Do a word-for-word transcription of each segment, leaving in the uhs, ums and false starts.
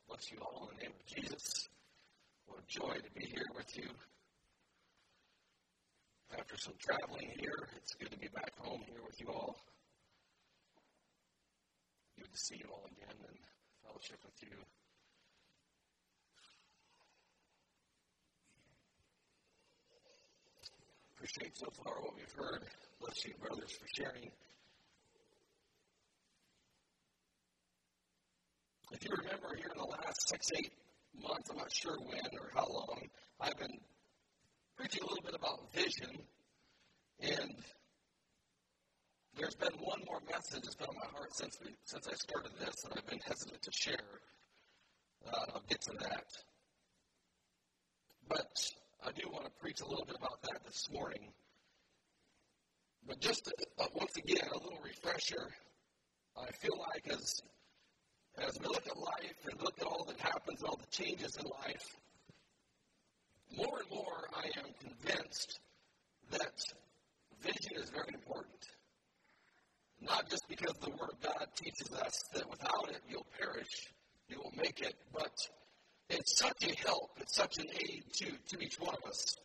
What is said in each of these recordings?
Bless you all in the name of Jesus. What a joy to be here with you. After some traveling here, it's good to be back home here with you all. Good to see you all again and fellowship with you. Appreciate so far what we've heard. Bless you, brothers, for sharing. If you remember, here in the last six, eight months, I'm not sure when or how long, I've been preaching a little bit about vision, and there's been one more message that's been on my heart since we, since I started this, and I've been hesitant to share. Uh, I'll get to that. But I do want to preach a little bit about that this morning. But just uh, once again, a little refresher. I feel like as As we look at life and look at all that happens, all the changes in life, more and more I am convinced that vision is very important. Not just because the Word of God teaches us that without it you'll perish, you won't make it, but it's such a help, it's such an aid to, to each one of us.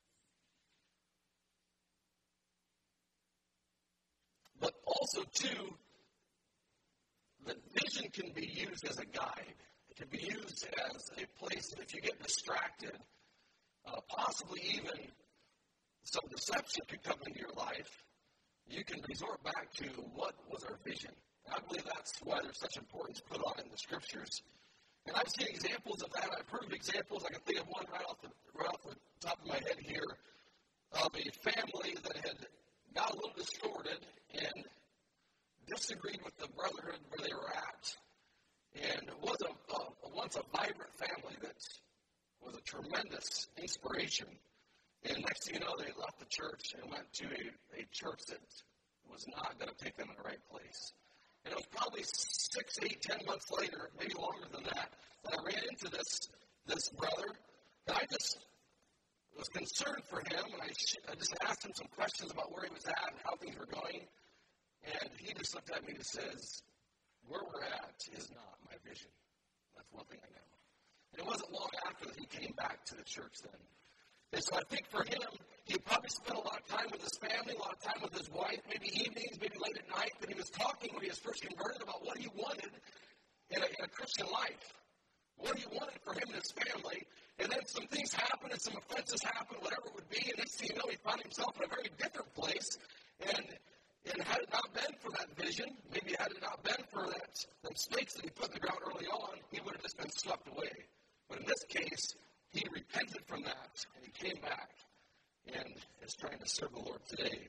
But also, too, that vision can be used as a guide. It can be used as a place that if you get distracted, uh, possibly even some deception could come into your life, you can resort back to what was our vision. And I believe that's why there's such importance put on in the Scriptures. And I've seen examples of that. I've heard of examples. I can think of one right off the, right off the top of my head here of a family that had got a little distorted and disagreed with the brotherhood where they were at, and it was a, a, a once a vibrant family that was a tremendous inspiration. And next thing you know, they left the church and went to a, a church that was not going to take them in the right place. And it was probably six, eight, ten months later, maybe longer than that, that I ran into this this brother, and I just was concerned for him, and I, sh- I just asked him some questions about where he was at and how things were going. And he just looked at me and says, where we're at is not my vision. That's one thing I know. And it wasn't long after that he came back to the church then. And so I think for him, he probably spent a lot of time with his family, a lot of time with his wife, maybe evenings, maybe late at night, but he was talking when he was first converted about what he wanted in a, in a Christian life. What he wanted for him and his family. And then some things happened and some offenses happened, whatever it would be, and next thing you know, he found himself in a very different place. And And had it not been for that vision, maybe had it not been for that, the stakes that he put in the ground early on, he would have just been swept away. But in this case, he repented from that, and he came back and is trying to serve the Lord today.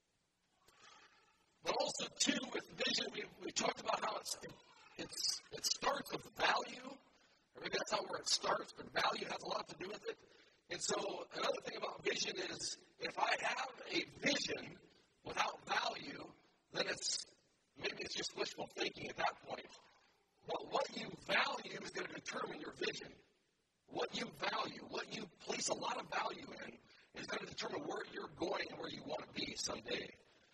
But also, too, with vision, we we talked about how it's, it, it's, it starts with value, or maybe that's not where it starts, but value has a lot to do with it. And so another thing about vision is if I have a vision without value, then it's maybe it's just wishful thinking at that point. But what you value is going to determine your vision. What you value, what you place a lot of value in, is going to determine where you're going and where you want to be someday.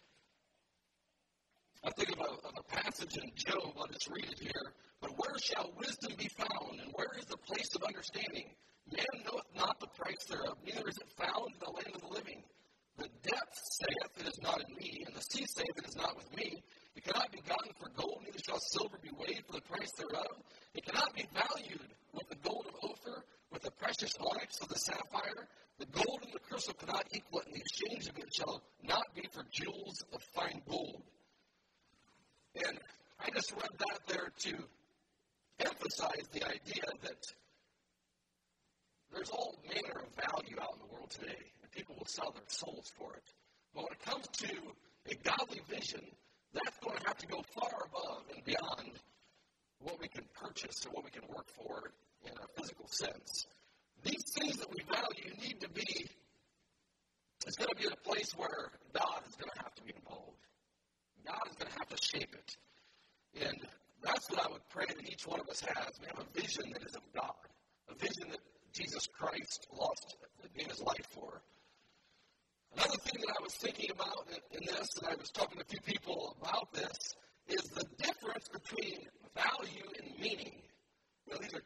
I think of a, of a passage in Job. I'll just read it here. But where shall wisdom be found, and where is the place of understanding? Man knoweth not the price thereof, neither is it found in the land of the living. The depth saith, it is not in me, and the sea saith, it is not with me. It cannot be gotten for gold, neither shall silver be weighed for the price thereof. It cannot be valued with the gold of Ophir, with the precious onyx of the sapphire. The gold and the crystal cannot equal it, and the exchange of it shall not be for jewels of fine gold. And I just read that there to emphasize the idea that there's all manner of value out in the world today. People will sell their souls for it. But when it comes to a godly vision, that's going to have to go far above and beyond what we can purchase or what we can work for in a physical sense. These things that we value need to be, it's going to be at a place where God is going to have to be involved. God is going to have to shape it. And that's what I would pray that each one of us has. We have a vision that is of God, a vision that Jesus Christ lost, gave his life for. Another thing that I was thinking about in, in this, and I was talking to a few people about this, is the difference between value and meaning. You know, these are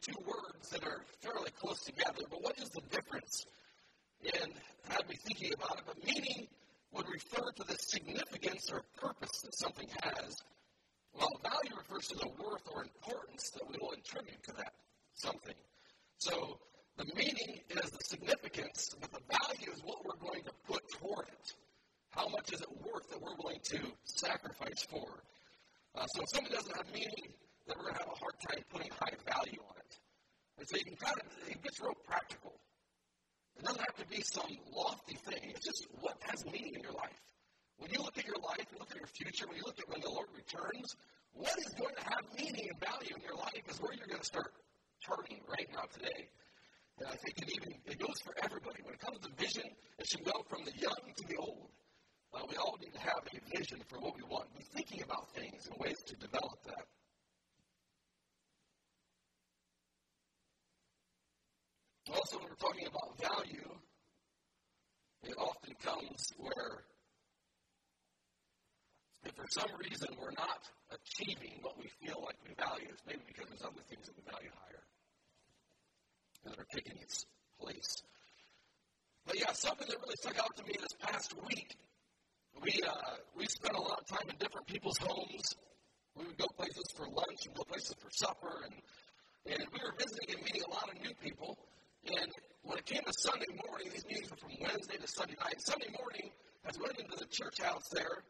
two words that are fairly close together, but what is the difference? And I had me thinking about it, but meaning would refer to the significance or purpose that something has, while value refers to the worth or importance that we will attribute to that something. So the meaning is the significance, but the value is what we're going to put toward it. How much is it worth that we're willing to sacrifice for? Uh, so if something doesn't have meaning, then we're going to have a hard time putting high value on it. And so you can kind of, it gets real practical. It doesn't have to be some lofty thing. It's just what has meaning in your life. When you look at your life, you look at your future, when you look at when the Lord returns, what is going to have meaning and value in your life is where you're going to start turning right now today. And I think it even it goes for everybody. When it comes to vision, it should go from the young to the old. Uh, we all need to have a vision for what we want. Be thinking about things and ways to develop that. Also, when we're talking about value, it often comes where if for some reason we're not achieving what we feel like we value, it's maybe because there's other things that we value higher that are taking its place. But yeah, something that really stuck out to me this past week, we uh, we spent a lot of time in different people's homes. We would go places for lunch and go places for supper, and and we were visiting and meeting a lot of new people. And when it came to Sunday morning, these meetings were from Wednesday to Sunday night. Sunday morning, as we went into the church house there,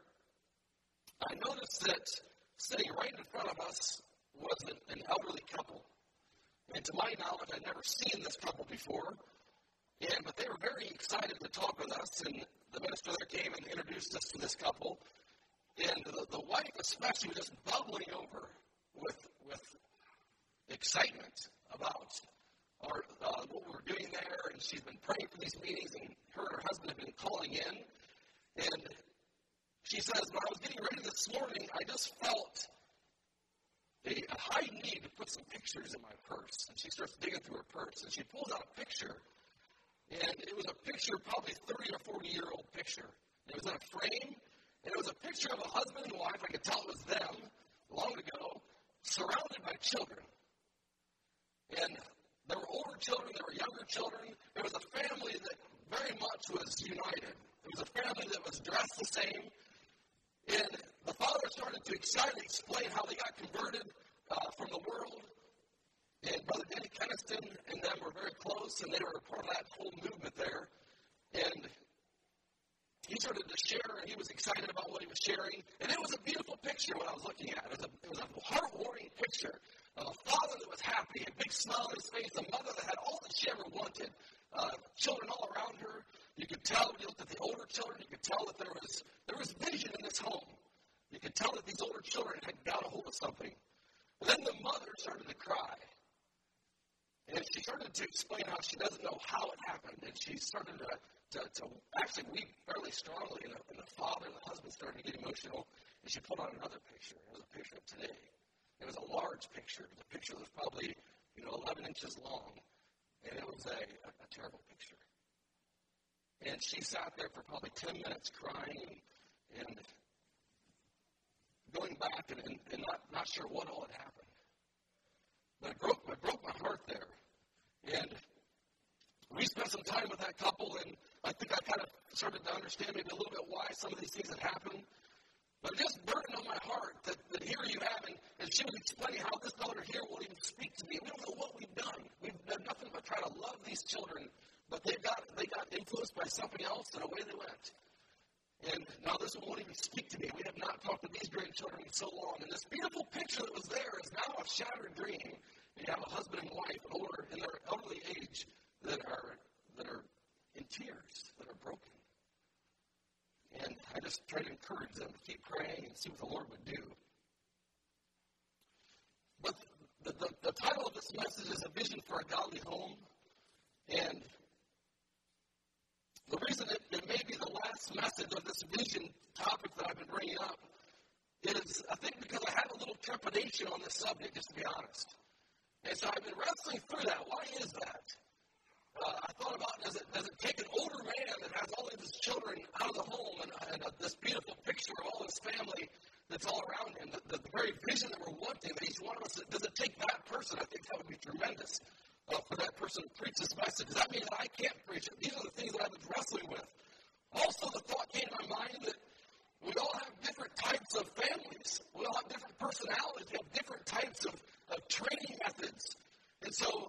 I noticed that sitting right in front of us was an, an elderly couple. And to my knowledge, I'd never seen this couple before. And but they were very excited to talk with us, and the minister there came and introduced us to this couple. And the, the wife especially was just bubbling over with with excitement about our, uh, what we were doing there, and she's been praying for these meetings, and her and her husband have been calling in. And she says, when I was getting ready this morning, I just felt a, a high need to put some pictures in my purse. And she starts digging through her purse, and she pulls out a picture. And it was a picture, probably thirty or forty-year-old picture. It was in a frame, and it was a picture of a husband and wife. I could tell it was them long ago, surrounded by children. And there were older children, there were younger children. It was a family that very much was united. It was a family that was dressed the same. And the father started to excitedly explain how they got converted uh, from the world. And Brother Danny Keniston and them were very close, and they were a part of that whole movement there. And he started to share, and he was excited about what he was sharing. And it was a beautiful picture when I was looking at it. It was a, it was a heart-warming picture of a father that was happy, a big smile on his face, a mother that had all that she ever wanted, uh, children all around her. You could tell when you looked at the older children, you could tell that there was there was vision in this home. You could tell that these older children had got a hold of something. And then the mother started to cry. And she started to explain how she doesn't know how it happened. And she started to, to, to actually weep fairly strongly. And the, and the father and the husband started to get emotional. And she pulled out another picture. It was a picture of today. It was a large picture. It was a picture that was probably, you know, eleven inches long. And it was a, a, a terrible picture. And she sat there for probably ten minutes crying and, and going back and, and, and not, not sure what all had happened. But it broke, it broke my heart there. And we spent some time with that couple, and I think I kind of started to understand maybe a little bit why some of these things had happened. But it just burdened on my heart that, that here you have, and, and she was explaining how this daughter here won't even speak to me. We don't know what we've done. We've done nothing but try to love these children, but they got they got influenced by something else, and away they went. And now this one won't even speak to me. We have not talked to these grandchildren in so long. And this beautiful picture that was there is now a shattered dream. You have a husband and wife, older in their elderly age, that are that are in tears, that are broken. And I just try to encourage them to keep praying and see what the Lord would do. But the, the, the title of this message is A Vision for a Godly Home. And the reason it, it may be the last message of this vision topic that I've been bringing up is, I think, because I have a little trepidation on this subject, just to be honest. And so I've been wrestling through that. Why is that? Uh, I thought about, does it, does it take an older man that has all of his children out of the home and, and uh, this beautiful picture of all his family that's all around him, the, the, the very vision that we're wanting, that each one of us, does it take that person? I think that would be tremendous. tremendous uh, for that person to preach this message. Does that mean that I can't preach it? These are the things that I've been wrestling with. Also, the thought came to my mind that we all have different types of families. We all have different personalities. We have different types of, of training methods. And so,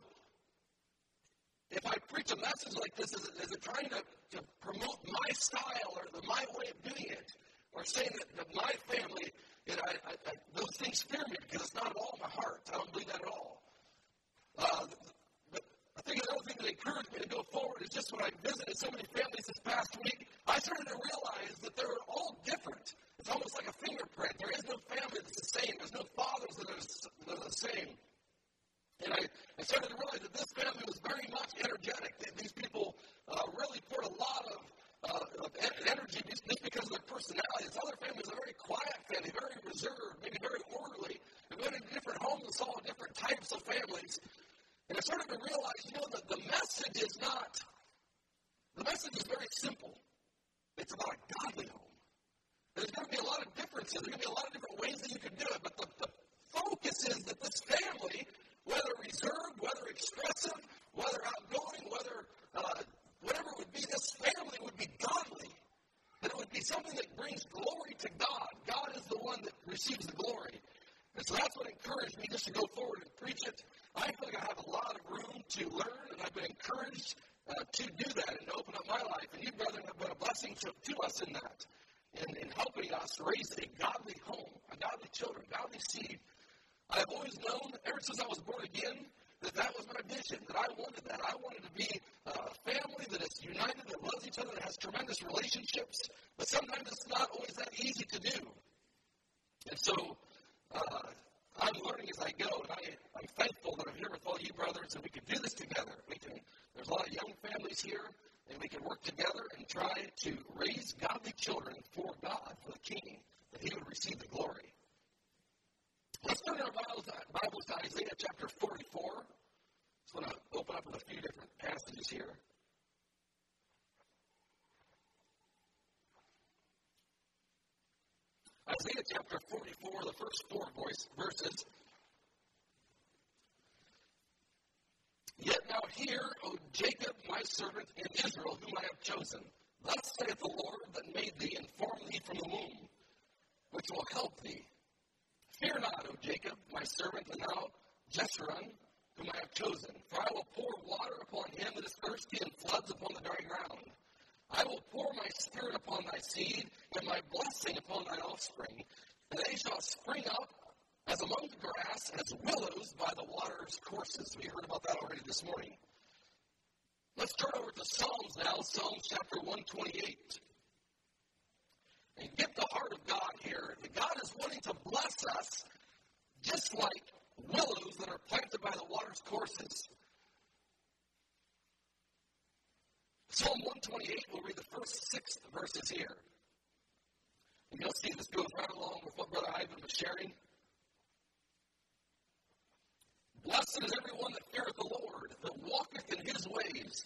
if I preach a message like this, is it, is it trying to, to promote my style or the, my way of doing it? Or saying that, that my family, you know, I, I, I, those things fear me because it's not at all in my heart. I don't believe that at all. Uh, but I think another thing that encouraged me to go forward is just when I visited so many families this past week, I started to realize that they're all different. It's almost like a fingerprint. There is no family that's the same. There's no fathers that are, that are the same. And I, I started to realize that this family was very much energetic. These people uh, really poured a lot of, uh, of energy just, just because of their personalities. Other families are very quiet family, very reserved, maybe very orderly. We went into different homes and saw different types of families. And I started to realize, you know, that the message is not, the message is very simple. It's about a godly home. There's going to be a lot of differences. There's going to be a lot of different ways that you can do it. But the, the focus is that this family, whether reserved, whether expressive, whether outgoing, whether uh, whatever it would be, this family would be godly. That it would be something that brings glory to God. God is the one that receives the glory. And so that's what encouraged me just to go forward and preach it. I feel like I have a lot of room to learn, and I've been encouraged uh, to do that and to open up my life. And you, brethren, have been a blessing to, to us in that, in, in helping us raise a godly home, a godly children, godly seed. I've always known, ever since I was born again, that that was my vision, that I wanted that. I wanted to be a family that is united, that loves each other, that has tremendous relationships. But sometimes it's not always that easy to do. And so uh, I'm learning as I go, and I, I'm thankful that I'm here with all you brothers, and we can do this together. We can. There's a lot of young families here, and we can work together and try to raise godly children for God, for the King, that He would receive the glory. Let's turn our Bibles, Bibles to Isaiah chapter forty-four. Just want to open up with a few different passages here. Isaiah chapter forty-four, the first four voice, verses. Yet now hear, O Jacob, my servant, and Israel, whom I have chosen. Thus saith the Lord that made thee and formed thee from the womb, which will help thee. Fear not, O Jacob, my servant, and thou, Jeshurun, whom I have chosen. For I will pour water upon him that is thirsty, and floods upon the dry ground. I will pour my spirit upon thy seed, and my blessing upon thine offspring. And they shall spring up as among the grass, as willows by the water's courses. We heard about that already this morning. Let's turn over to Psalms now, Psalms chapter one twenty-eight. And get the heart of God here. That God is wanting to bless us just like willows that are planted by the water's courses. Psalm one twenty-eight, we'll read the first six verses here. And you'll see this goes right along with what Brother Ivan was sharing. Blessed is everyone that feareth the Lord, that walketh in his ways.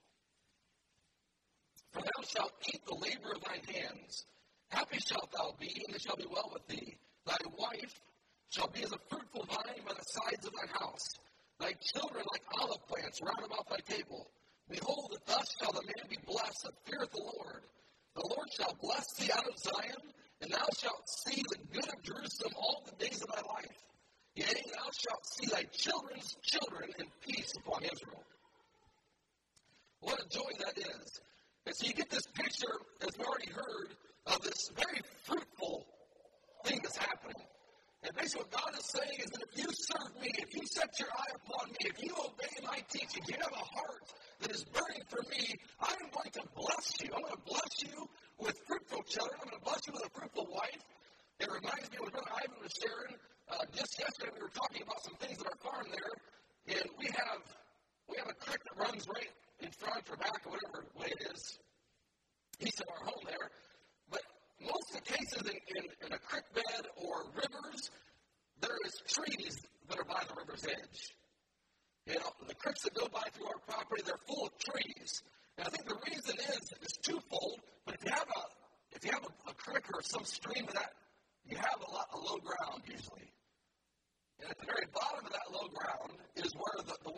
For thou shalt eat the labor of thine hands. Happy shalt thou be, and it shall be well with thee. Thy wife shall be as a fruitful vine by the sides of thine house. Thy children like olive plants round about thy table. Behold, that thus shall the man be blessed that feareth the Lord. The Lord shall bless thee out of Zion, and thou shalt see the good of Jerusalem all the days of thy life. Yea, thou shalt see thy children's children in peace upon Israel. What a joy that is. And so you get this picture, as we already heard, of this very fruitful thing that's happening. And basically what God is saying is that if you serve me, if you set your eye upon me, if you obey my teaching, you have a heart that is burning for me, I'm going to bless you. I'm going to bless you with fruitful children. I'm going to bless you with a fruitful wife. It reminds me when Brother Ivan was sharing, uh, just yesterday we were talking about some things at our farm there, and we have we have a creek that runs right in front or back or whatever way it is, east of our home there. But most of the cases in, in, in a creek bed or rivers, there is trees that are by the river's edge. You know, the creeks that go by through our property, they're full of trees. And I think the reason is it's twofold. But if you have a if you have a, a creek or some stream of that, you have a lot of low ground usually. And at the very bottom of that low ground is where the,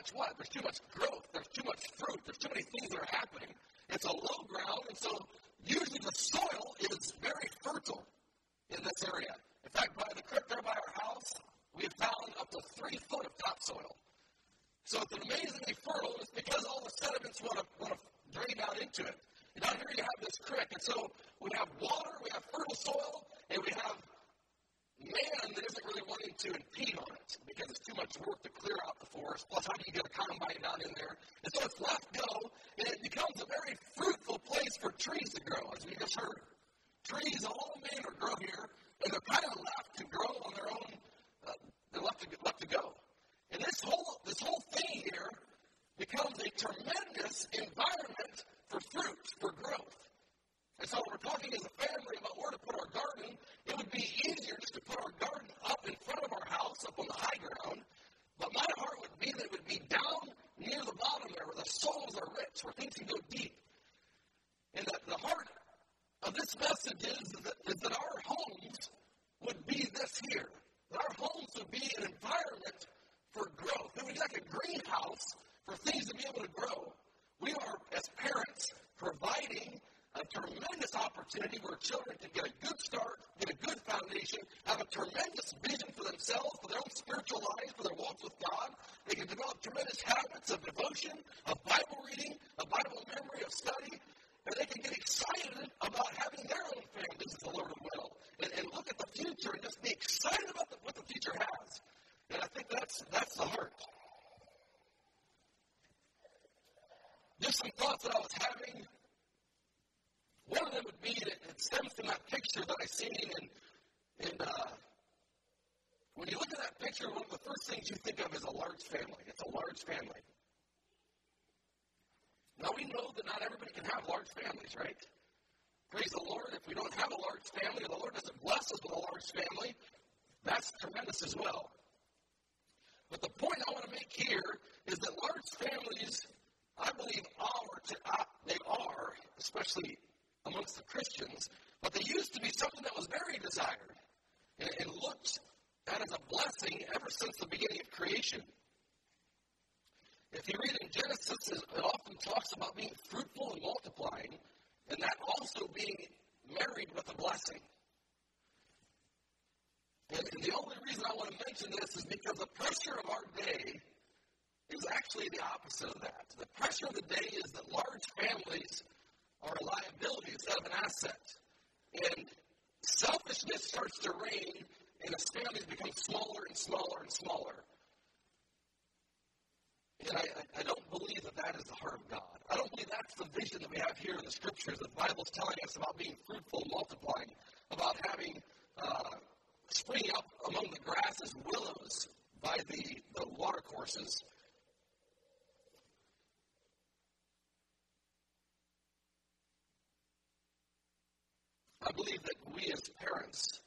much what? There's too much growth. There's too much fruit. There's too many things that are happening. It's a low ground, and so usually the soil is very fertile in this area. In fact, by the creek there by our house, we have found up to three foot of topsoil. So it's amazingly fertile. It's because all the sediments want to, want to drain out into it. And down here you have this creek, and so we have water, we have fertile soil, and we have man that isn't really wanting to impede on it because it's too much work to clear out the forest. Plus, how do you get a combine down in there? And so it's left go, and it becomes a very fruitful place for trees to grow, as we just heard. Trees of all manner grow here, and they're kind of left to grow on their own. Uh, they're left to, left to go. And this whole this whole thing here becomes a tremendous environment for fruit, for growth. And so we're talking as a family about where to put our garden. It would be easier just to put our garden up in front of our house, up on the high ground. But my heart would be that it would be down near the bottom there where the soils are rich, where things can go deep. And that the heart of this message is that, is that our homes would be this here. That our homes would be an environment for growth. It would be like a greenhouse for things to be able to grow. We are, as parents, providing a tremendous opportunity where children can get a good start, get a good foundation, have a tremendous vision for themselves, for their own spiritual lives, for their walks with God. They can develop tremendous habits of devotion, of Bible reading, of Bible memory, of study, and they can get excited about having their own families as the Lord will, and, and look at the future and just be excited about the, what the future has. And I think that's that's the heart. Just some thoughts that I was having. One of them would be that it stems from that picture that I seen, and, and uh, when you look at that picture, one of the first things you think of is a large family. It's a large family. Now, we know that not everybody can have large families, right? Praise the Lord. If we don't have a large family, or the Lord doesn't bless us with a large family, that's tremendous as well. But the point I want to make here is that large families, I believe, are, to, uh, they are, especially amongst the Christians, but they used to be something that was very desired and, and looked at as a blessing ever since the beginning of creation. If you read in Genesis, it often talks about being fruitful and multiplying, and that also being married with a blessing. And, and the only reason I want to mention this is because the pressure of our day is actually the opposite of that. The pressure of the day is that large families are a liability instead of an asset. And selfishness starts to reign, and as families become smaller and smaller and smaller. And I, I don't believe that that is the heart of God. I don't believe that's the vision that we have here in the Scriptures. The Bible's telling us about being fruitful and multiplying, about having uh, springing up among the grasses, willows by the, the water courses. I believe that we as parents,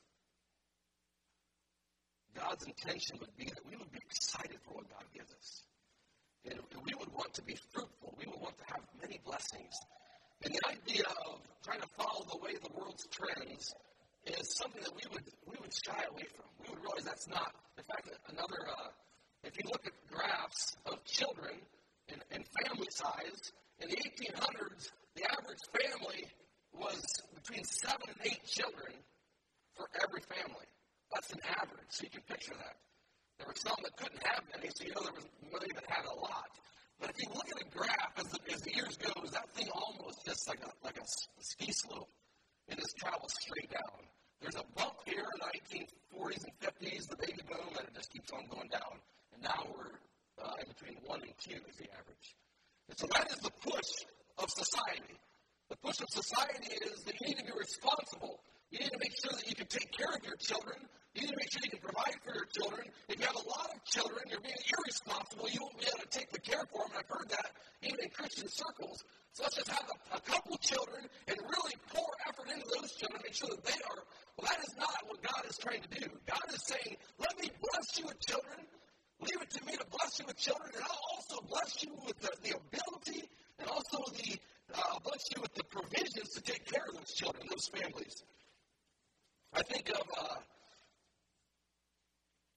God's intention would be that we would be excited for what God gives us. And we would want to be fruitful. We would want to have many blessings. And the idea of trying to follow the way of the world's trends is something that we would we would shy away from. We would realize that's not. In fact, another, uh, if you look at graphs of children and, and family size, in the eighteen hundreds, the average family was between seven and eight children for every family. That's an average, so you can picture that. There were some that couldn't have many, so you know there was many that had a lot. But if you look at a graph as the, as the years go, that thing almost just like a like a ski slope. It just travels straight down. There's a bump here in the nineteen forties and fifties, the baby boom, and it just keeps on going down. And now we're uh, in between one and two is the average. And so that is the push of society. The push of society is that you need to be responsible. You need to make sure that you can take care of your children. You need to make sure you can provide for your children. If you have a lot of children, you're being irresponsible. You won't be able to take the care for them. And I've heard that even in Christian circles. So let's just have a, a couple children and really pour effort into those children, make sure that they are. Well, that is not what God is trying to do. God is saying, let me bless you with children. Leave it to me to bless you with children, and I'll also bless you with the, the ability and also the uh, bless you with the provisions to take care of those children, those families. I think of uh,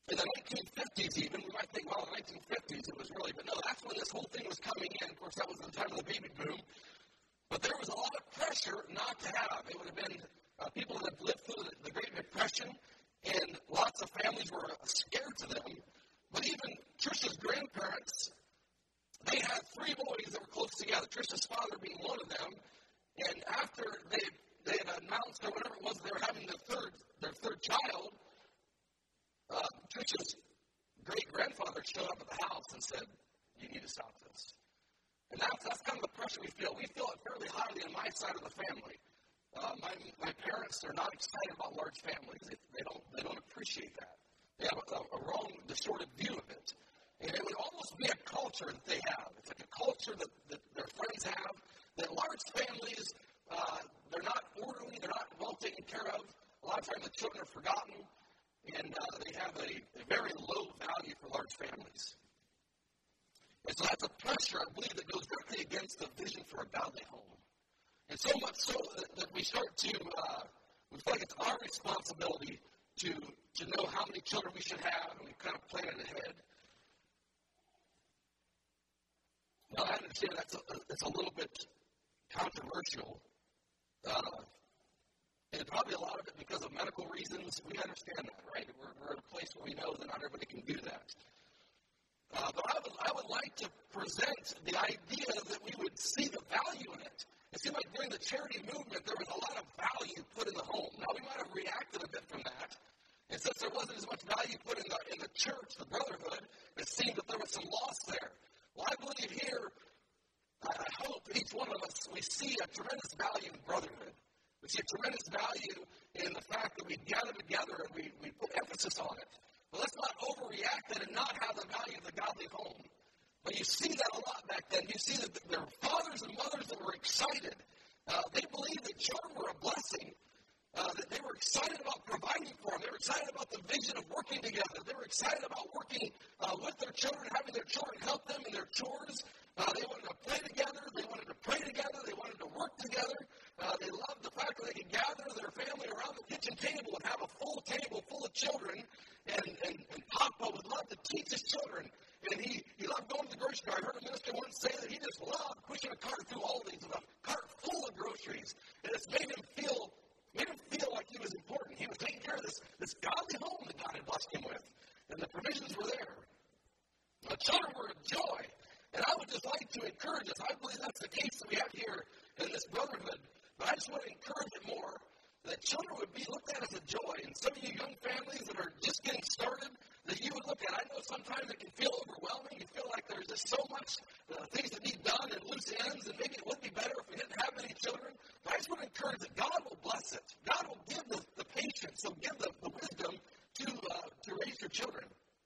In the nineteen fifties even, we might think, well, in the nineteen fifties it was really, but no, that's when this whole thing was coming in. Of course, that was the time of the baby boom. But there was a lot of pressure not to have. It would have been uh, people that had lived through the, the Great Depression, and lots of families were scared to them. But even Trisha's grandparents, they had three boys that were close together, Trisha's father being one of them. And after they they had announced or whatever it was, they were having their third, their third child, Uh, Trisha's great-grandfather showed up at the house and said, you need to stop this. And that's, that's kind of the pressure we feel. We feel it fairly highly on my side of the family. Uh, my, my parents are not excited about large families. They, they, don't, they don't appreciate that. They have a, a wrong, distorted view of it. And it would almost be a culture that they have. It's like a culture that, that their friends have, that large families, uh, they're not orderly, they're not well taken care of. A lot of times the children are forgotten. And uh, they have a, a very low value for large families. And so that's a pressure, I believe, that goes directly against the vision for a godly home. And so much so that, that we start to, uh, we feel like it's our responsibility to, to know how many children we should have, and we kind of plan it ahead. Now, I understand that's a, it's a little bit controversial. Uh, And probably a lot of it because of medical reasons. We understand that, right? We're, we're at a place where we know that not everybody can do that. Uh, but I would, I would like to present the idea that we would see the value in it. It seemed like during the charity movement, there was a lot of value put in the home. Now, we might have reacted a bit from that. And since there wasn't as much value put in the, in the church, the brotherhood, it seemed that there was some loss there. Well, I believe here, I hope each one of us, we see a tremendous value in brotherhood. We see a tremendous value in the fact that we gather together and we, we put emphasis on it. But let's not overreact that and not have the value of the godly home. But you see that a lot back then. You see that there were fathers and mothers that were excited. Uh, they believed that children were a blessing, uh, that they were excited about providing for them. They were excited about the vision of working together. They were excited about working uh, with their children, having their children help them in their chores. Uh, they wanted to play together. They wanted to pray together. They wanted to work together. Uh, they loved the fact that they could gather their family around the kitchen table and have a full table full of children. And, and, and Papa would love to teach his children. And he, he loved going to the grocery store. I heard a minister once say that he just loved pushing a cart through Aldi's with a cart full of groceries. And it's made him feel made him feel like he was important. He was taking care of this, this godly home that God had blessed him with. And the provisions were there. The children were a joy. And I would just like to encourage us. I believe that's the case that we have here in this brotherhood. But I just want to encourage it more, that children would be looked at as a joy. And some of you young families that are just getting started, that you would look at, I know sometimes it can feel overwhelming. You feel like there's just so much uh, things that need done and loose ends, and maybe it would be better if we didn't have many children. But I just want to encourage that God will bless it. God will give the, the patience. He'll give the, the wisdom to, uh, to raise your children.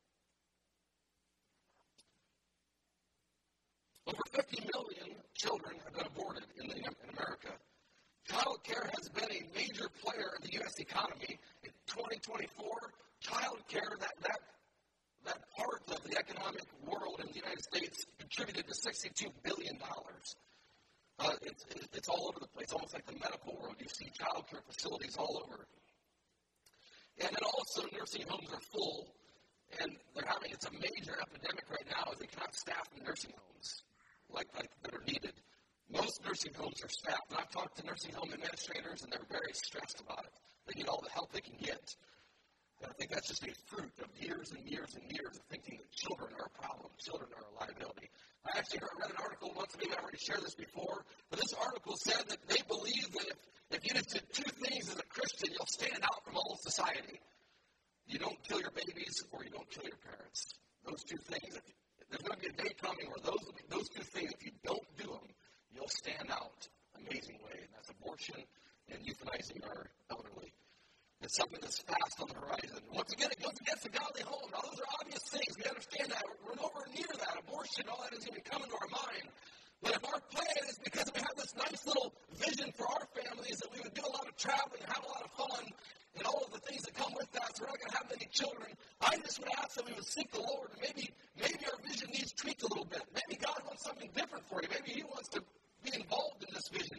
Over fifty million children have been aborted in, the, in America. Child care has been a major player in the U S economy. In twenty twenty-four, child care, that, that, that part of the economic world in the United States contributed to sixty-two billion dollars. Uh, it's, it's all over the place, almost like the medical world. You see child care facilities all over. And then also nursing homes are full, and they're having, it's a major epidemic right now as they cannot staff the nursing homes like, like that are needed. Most nursing homes are staffed, and I've talked to nursing home administrators, and they're very stressed about it. They need all the help they can get. And I think that's just a fruit of years and years and years of thinking that children are a problem, children are a liability. I actually read an article once, maybe I've already shared this before, but this article said that they believe that if, if you just did two things as a Christian, you'll stand out from all of society. You don't kill your babies, or you don't kill your parents. Those two things. If, there's going to be a day coming where those, those two things, if you don't do them, you'll stand out amazing way, and that's abortion and euthanizing our elderly. It's something that's fast on the horizon. Once again, it goes against the godly home. Now, those are obvious things. We understand that. We're nowhere near that. Abortion, all that isn't even coming to our mind. But if our plan is because we have this nice little vision for our families that we would do a lot of traveling and have a lot of fun and all of the things that come with that, so we're not going to have many children, I just would ask that we would seek the Lord. And maybe, maybe our vision needs tweaked a little bit. Maybe God wants something different for you. Maybe He wants to be involved in this vision.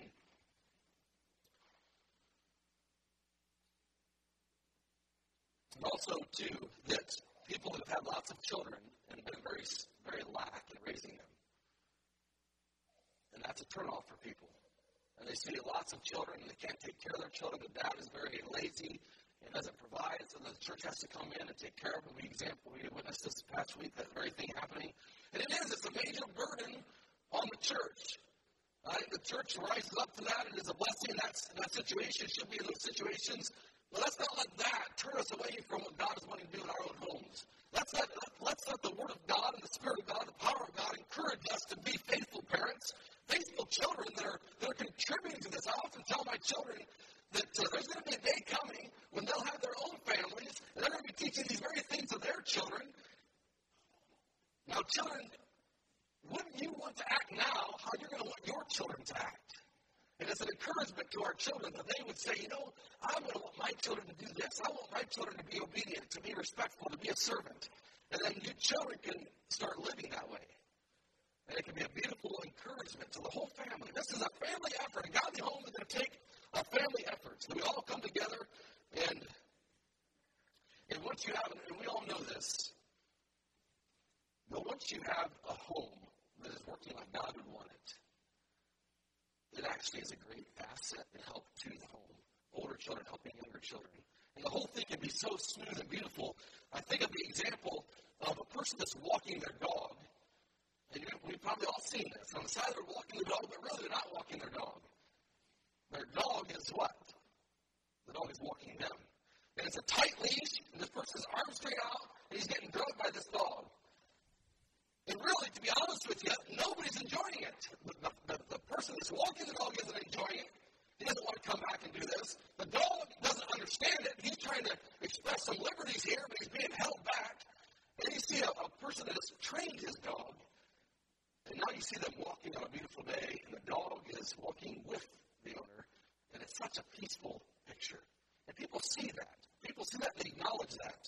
And also, too, that people that have had lots of children and been very, very lax in raising them. And that's a turnoff for people. And they see lots of children and they can't take care of their children. The dad is very lazy and doesn't provide, so the church has to come in and take care of them. We example, we witnessed this past week, that very thing happening. And it is, it's a major burden on the church. Right? The church rises up to that. It is a blessing. That's, that situation should be in those situations. But let's not let that turn us away from what God is wanting to do in our own homes. Let's let, let's let the Word of God and the Spirit of God, the power of God, encourage us to be faithful parents, faithful children that are, that are contributing to this. I often tell my children that uh, there's going to be a day coming when they'll have their own families, and they're going to be teaching these very things to their children. Now, children, wouldn't you want to act now how you're going to want your children to act? And it's an encouragement to our children that they would say, you know, I'm going to want my children to do this. I want my children to be obedient, to be respectful, to be a servant. And then you children can start living that way. And it can be a beautiful encouragement to the whole family. This is a family effort. A godly home is going to take a family effort. So we all come together, and, and once you have, and we all know this, but once you have a home that is working like God would want it, it actually is a great asset and help to the home. Older children helping younger children. And the whole thing can be so smooth and beautiful. I think of the example of a person that's walking their dog. And you know, we've probably all seen this. On the side they're walking the dog, but really they're not walking their dog. Their dog is what? The dog is walking them. And it's a tight leash, and this person's arm straight out, and he's getting drugged by this dog. And really, to be honest with you, nobody's enjoying it. The, the, the person that's walking the dog isn't enjoying it. He doesn't want to come back and do this. The dog doesn't understand it. He's trying to express some liberties here, but he's being held back. And you see a, a person that has trained his dog. And now you see them walking on a beautiful day, and the dog is walking with the owner. And it's such a peaceful picture. And people see that. People see that. They acknowledge that.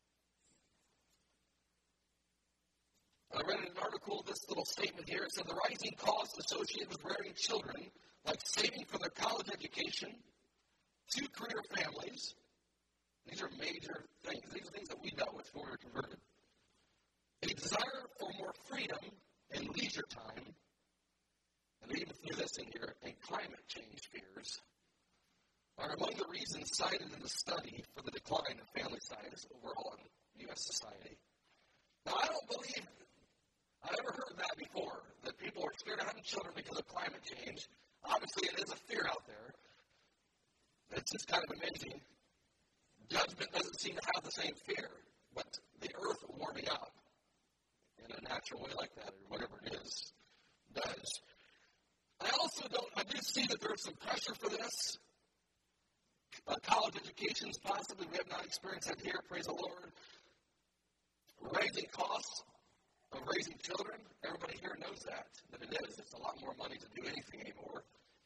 I read an article, this little statement here. It said the rising costs associated with rearing children, like saving for their college education, two-career families. These are major things. These are things that we dealt with before we were converted. A desire for more freedom and leisure time, and they even threw this in here, and climate change fears, are among the reasons cited in the study for the decline of family size overall in U S society. Now, I don't believe I've never heard that before, that people are scared of having children because of climate change. Obviously, it is a fear out there. It's just kind of amazing. Judgment doesn't seem to have the same fear, but the earth warming up in a natural way like that, or whatever it is, does. I also don't, I do see that there's some pressure for this. Uh, college educations, possibly, we have not experienced that here, praise the Lord. Rising costs of raising children, everybody here knows that, that it is. It's a lot more money to do anything anymore.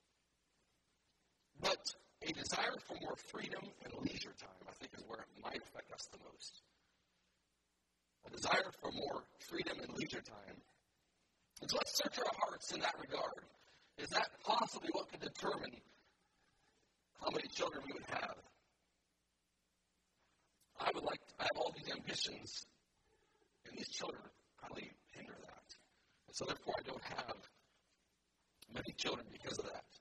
But a desire for more freedom and leisure time, I think, is where it might affect us the most. A desire for more freedom and leisure time. And so let's search our hearts in that regard. Is that possibly what could determine how many children we would have? I would like, to, I have all these ambitions, and these children probably hinder that. And so therefore I don't have many children because of that.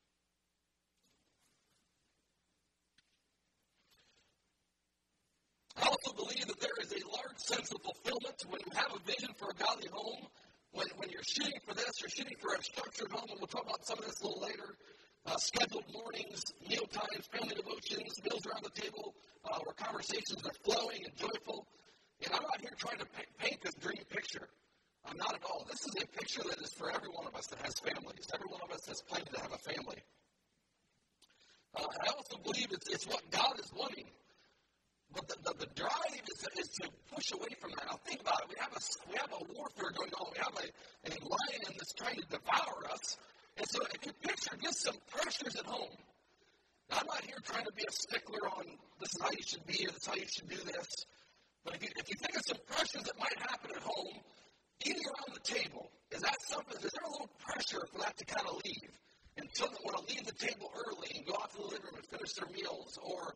I also believe that there is a large sense of fulfillment when you have a vision for a godly home. When, when you're shooting for this, you're shooting for a structured home, and we'll talk about some of this a little later. Uh, scheduled mornings, meal times, family devotions, meals around the table, uh, where conversations are flowing and joyful. And I'm not here trying to paint this dream picture. I'm not at all. This is a picture that is for every one of us that has families. Every one of us has planned to have a family. Uh, I also believe it's, it's what God is wanting. But the, the, the drive is, is to push away from that. Now think about it. We have a, we have a warfare going on. We have a, a lion that's trying to devour us. And so if you picture just some pressures at home. Now I'm not here trying to be a stickler on this is how you should be or this is how you should do this. But if you, if you think of some pressures that might happen at home, eating around the table, is that something, is there a little pressure for that to kind of leave? And children want to leave the table early and go out to the living room and finish their meals, or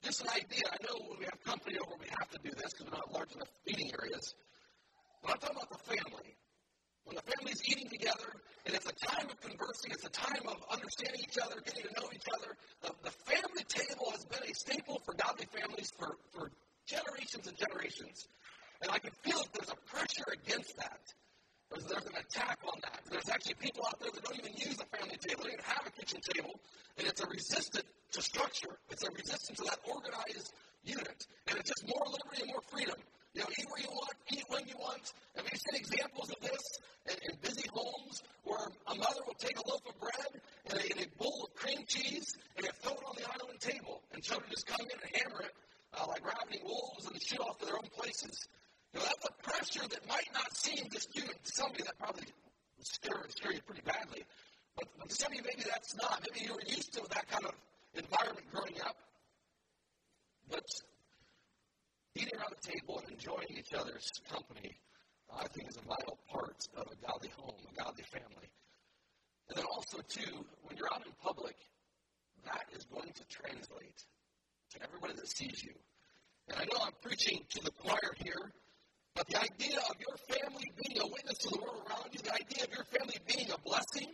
just an idea. I know when we have company over, we have to do this because we don't have large enough eating areas. But I'm talking about the family. When the family's eating together, and it's a time of conversing, it's a time of understanding each other, getting to know each other. The, the family table has been a staple for godly families for, for generations and generations. And I can feel that there's a pressure against that. There's, there's an attack on that. There's actually people out there that don't even use a family table. They don't even have a kitchen table. And it's a resistance to structure. It's a resistance to that organized unit. And it's just more liberty and more freedom. You know, eat where you want, eat when you want. And we've seen examples of this in, in busy homes where a mother will take a loaf of bread and a, and a bowl of cream cheese and they throw it on the island table. And children just come in and hammer it uh, like ravening wolves and shoot off to their own places. You know, that's a pressure that might not seem just you to somebody that probably scare, scare you pretty badly. But, but to some of you, maybe that's not. Maybe you were used to that kind of environment growing up. But eating around the table and enjoying each other's company, I think, is a vital part of a godly home, a godly family. And then also, too, when you're out in public, that is going to translate to everybody that sees you. And I know I'm preaching to the choir here, but the idea of your family being a witness to the world around you, the idea of your family being a blessing,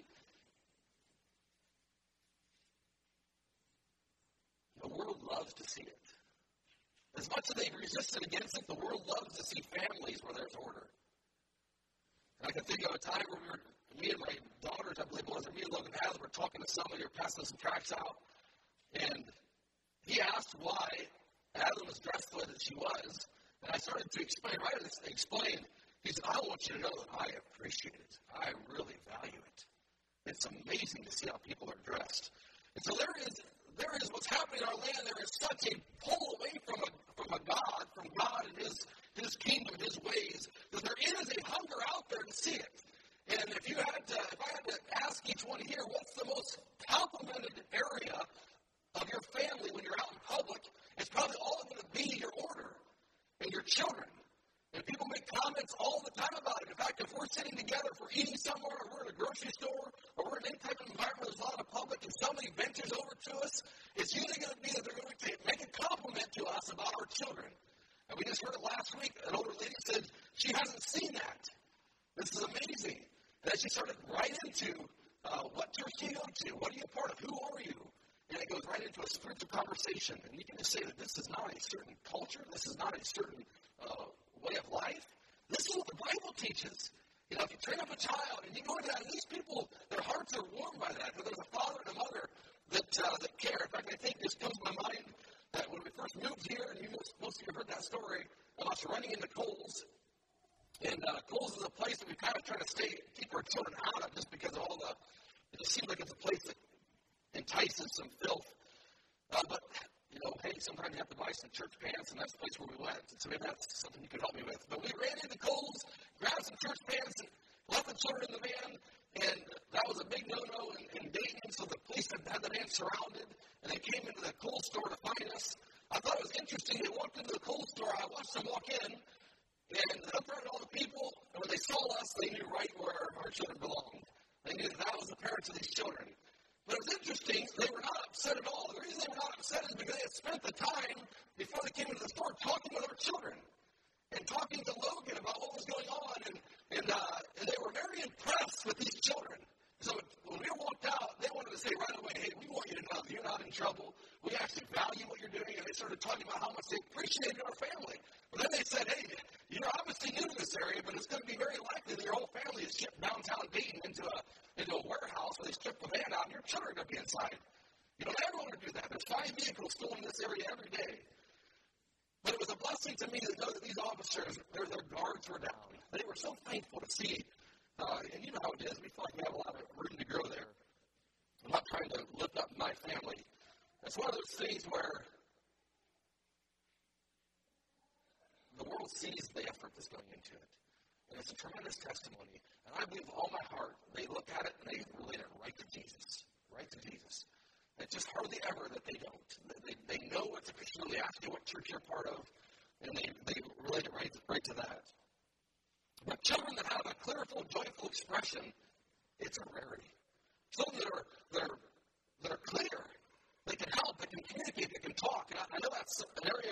the world loves to see it. As much as they've resisted against it, the world loves to see families where there's order. And I can think of a time where we were, me and my daughters, I believe it was, or me and Logan Hadley were talking to somebody or passing some tracts out, and he asked why Adam was dressed the way that she was. And I started to explain, right as I explained, he said, I want you to know that I appreciate it. I really value it. It's amazing to see how people are dressed. And so there is there is what's happening in our land. There is such a pull away from a from a God, from God and his his kingdom, his ways, that there is a hunger out there to see it. And if you had to, if I had to ask each one here, what's the most complimented area of your family when you're out in public, it's probably all going to be your order and your children. And people make comments all the time about it. In fact, if we're sitting together, if we're eating somewhere, or we're in a grocery store, or we're in any type of environment where there's a lot of public, and somebody ventures over to us, it's usually going to be that they're going to make a compliment to us about our children. And we just heard it last week. An older lady said she hasn't seen that. This is amazing. And then she started right into uh, what church do you go to? What are you a part of? Who are you? And it goes right into a spiritual conversation. And you can just say that this is not a certain culture. This is not a certain uh, way of life. This is what the Bible teaches. You know, if you train up a child and you go into that, and these people, their hearts are warmed by that. There's a father and a mother that uh, that care. In fact, I think this comes to my mind that when we first moved here, and you most, most of you heard that story, of us running into Kohl's. And uh, Kohl's is a place that we kind of try to stay, keep our children out of just because of all the, it just seems like it's a place that entices some filth. Uh, but, you know, hey, sometimes you have to buy some church pants, and that's the place where we went. So maybe that's something you could help me with. But we ran into Kohl's, grabbed some church pants, and left the children in the van, and that was a big no-no in, in Dayton, so the police had, had the van surrounded, and they came into the Kohl's store to find us. I thought it was interesting. They walked into the Kohl's store. I watched them walk in, and they looked around at all the people, and when they saw us, they knew right where our children belonged. They knew that that was the parents of these children. But it was interesting, they were not upset at all. The reason they were not upset is because they had spent the time before they came into the store talking with our children and talking to Logan about what was going on. And, and, uh, and they were very impressed with these children. So when we walked out, they wanted to say right away, hey, we want you to know that you're not in trouble. We actually value what you're doing. And they started talking about how much they appreciated our family. But then they said, hey, you're obviously new to this area, but it's going to be very likely that your whole family is shipped downtown Dayton into a into a warehouse where they strip the van out and your children are going to be inside. You don't ever want to do that. There's five vehicles stolen in this area every day. But it was a blessing to me to know that these officers, their, their guards were down. They were so thankful to see. Uh, and you know how it is. We feel like we have a lot of room to grow there. I'm not trying to lift up my family. It's one of those things where the world sees the effort that's going into it. And it's a tremendous testimony. And I believe with all my heart, they look at it and they relate it right to Jesus. Right to Jesus. It's just hardly ever that they don't. They, they know it's a Christian. They ask you what church you're part of. And they, they relate it right, right to that. But children that have a clearful, joyful expression, it's a rarity. Children that are, that are, that are clear. They can help. They can communicate. They can talk. And I, I know that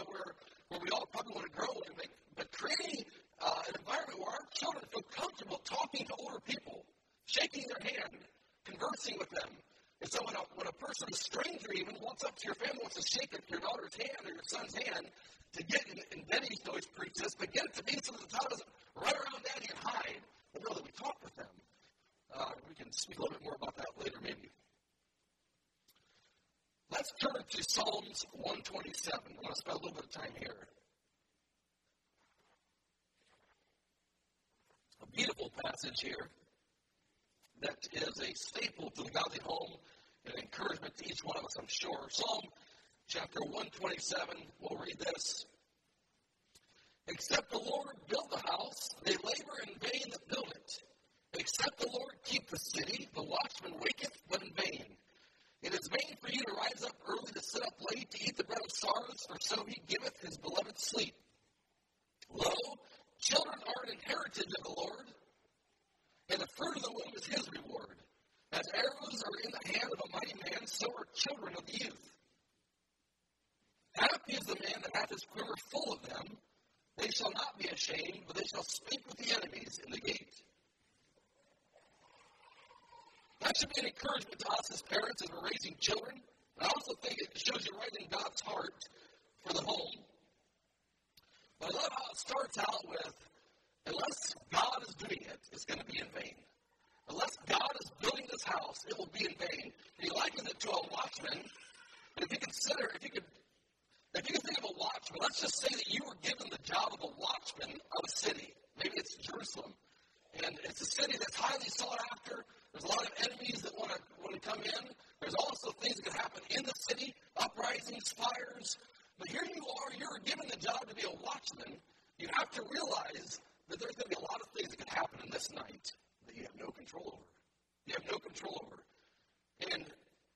where, where we all probably want to grow and make, but creating uh, an environment where our children feel comfortable talking to older people, shaking their hand, conversing with them. And so when a, when a person, a stranger even, walks up to your family, wants to shake your daughter's hand or your son's hand to get, and, and Betty used to always preach this, but get it to me so that the child doesn't run around daddy and hide, but know that we talk with them. Uh, we can speak a little bit more about that later, maybe. Let's turn to Psalms one twenty-seven. I want to spend a little bit of time here. A beautiful passage here that is a staple to the godly home and encouragement to each one of us, I'm sure. Psalm chapter one twenty-seven, we'll read this. Except the Lord build the house, they labor in vain that build it. Except the Lord keep the city, the watchman waketh, but in vain. It is vain for you to rise up early, to sit up late, to eat the bread of sorrows, for so he giveth his beloved sleep. Lo, children are an heritage of the Lord, and the fruit of the womb is his reward. As arrows are in the hand of a mighty man, so are children of the youth. Happy is the man that hath his quiver full of them. They shall not be ashamed, but they shall speak with the enemies in the gate. That should be an encouragement to us as parents as we're raising children. I also think it shows you right in God's heart for the home. But I love how it starts out with, unless God is doing it, it's going to be in vain. Unless God is building this house, it will be in vain. And he likens it to a watchman. And if you consider, if you could, if you could think of a watchman, let's just say that you were given the job of a watchman of a city. Maybe it's Jerusalem. And it's a city that's highly sought after. There's a lot of enemies that want to want to come in. There's also things that can happen in the city, uprisings, fires. But here you are, you're given the job to be a watchman. You have to realize that there's going to be a lot of things that can happen in this night that you have no control over. You have no control over. And,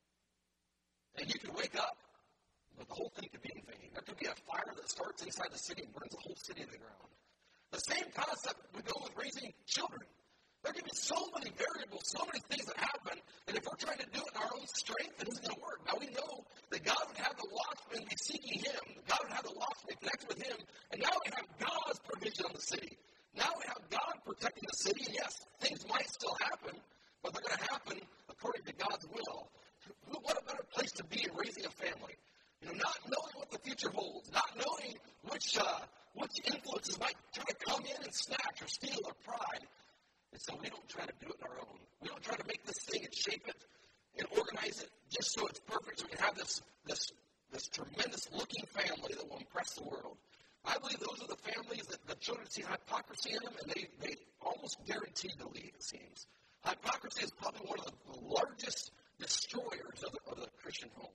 and you could wake up, but the whole thing could be in vain. There could be a fire that starts inside the city and burns the whole city to the ground. The same concept would go with raising children. There can be so many variables, so many things that happen, and if we're trying to do it in our own strength, it isn't going to work. Now, we know that God would have the watchman be seeking him. God would have the watchman connect with him, and now we have God's provision on the city. Now we have God protecting the city, and yes, things might still happen, but they're going to happen according to God's will. What a better place to be in raising a family. You know, not knowing what the future holds, not knowing which, uh, which influences might try to come in and snatch or steal or pride. And so we don't try to do it on our own. We don't try to make this thing and shape it and organize it just so it's perfect so we can have this, this, this tremendous looking family that will impress the world. I believe those are the families that the children see hypocrisy in them, and they, they almost guaranteed to leave, it seems. Hypocrisy is probably one of the largest destroyers of the, of the Christian home.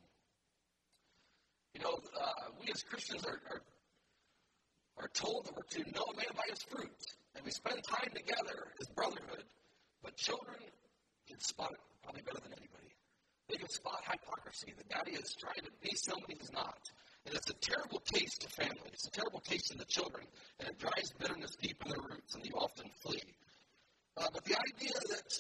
You know, uh, we as Christians are, are, are told that we're to know a man by his fruit. And we spend time together as brotherhood, but children can spot it probably better than anybody. They can spot hypocrisy. The daddy is trying to be somebody who's not. And it's a terrible taste to families. It's a terrible taste to the children, and it drives bitterness deep in their roots, and you often flee. Uh, but the idea that,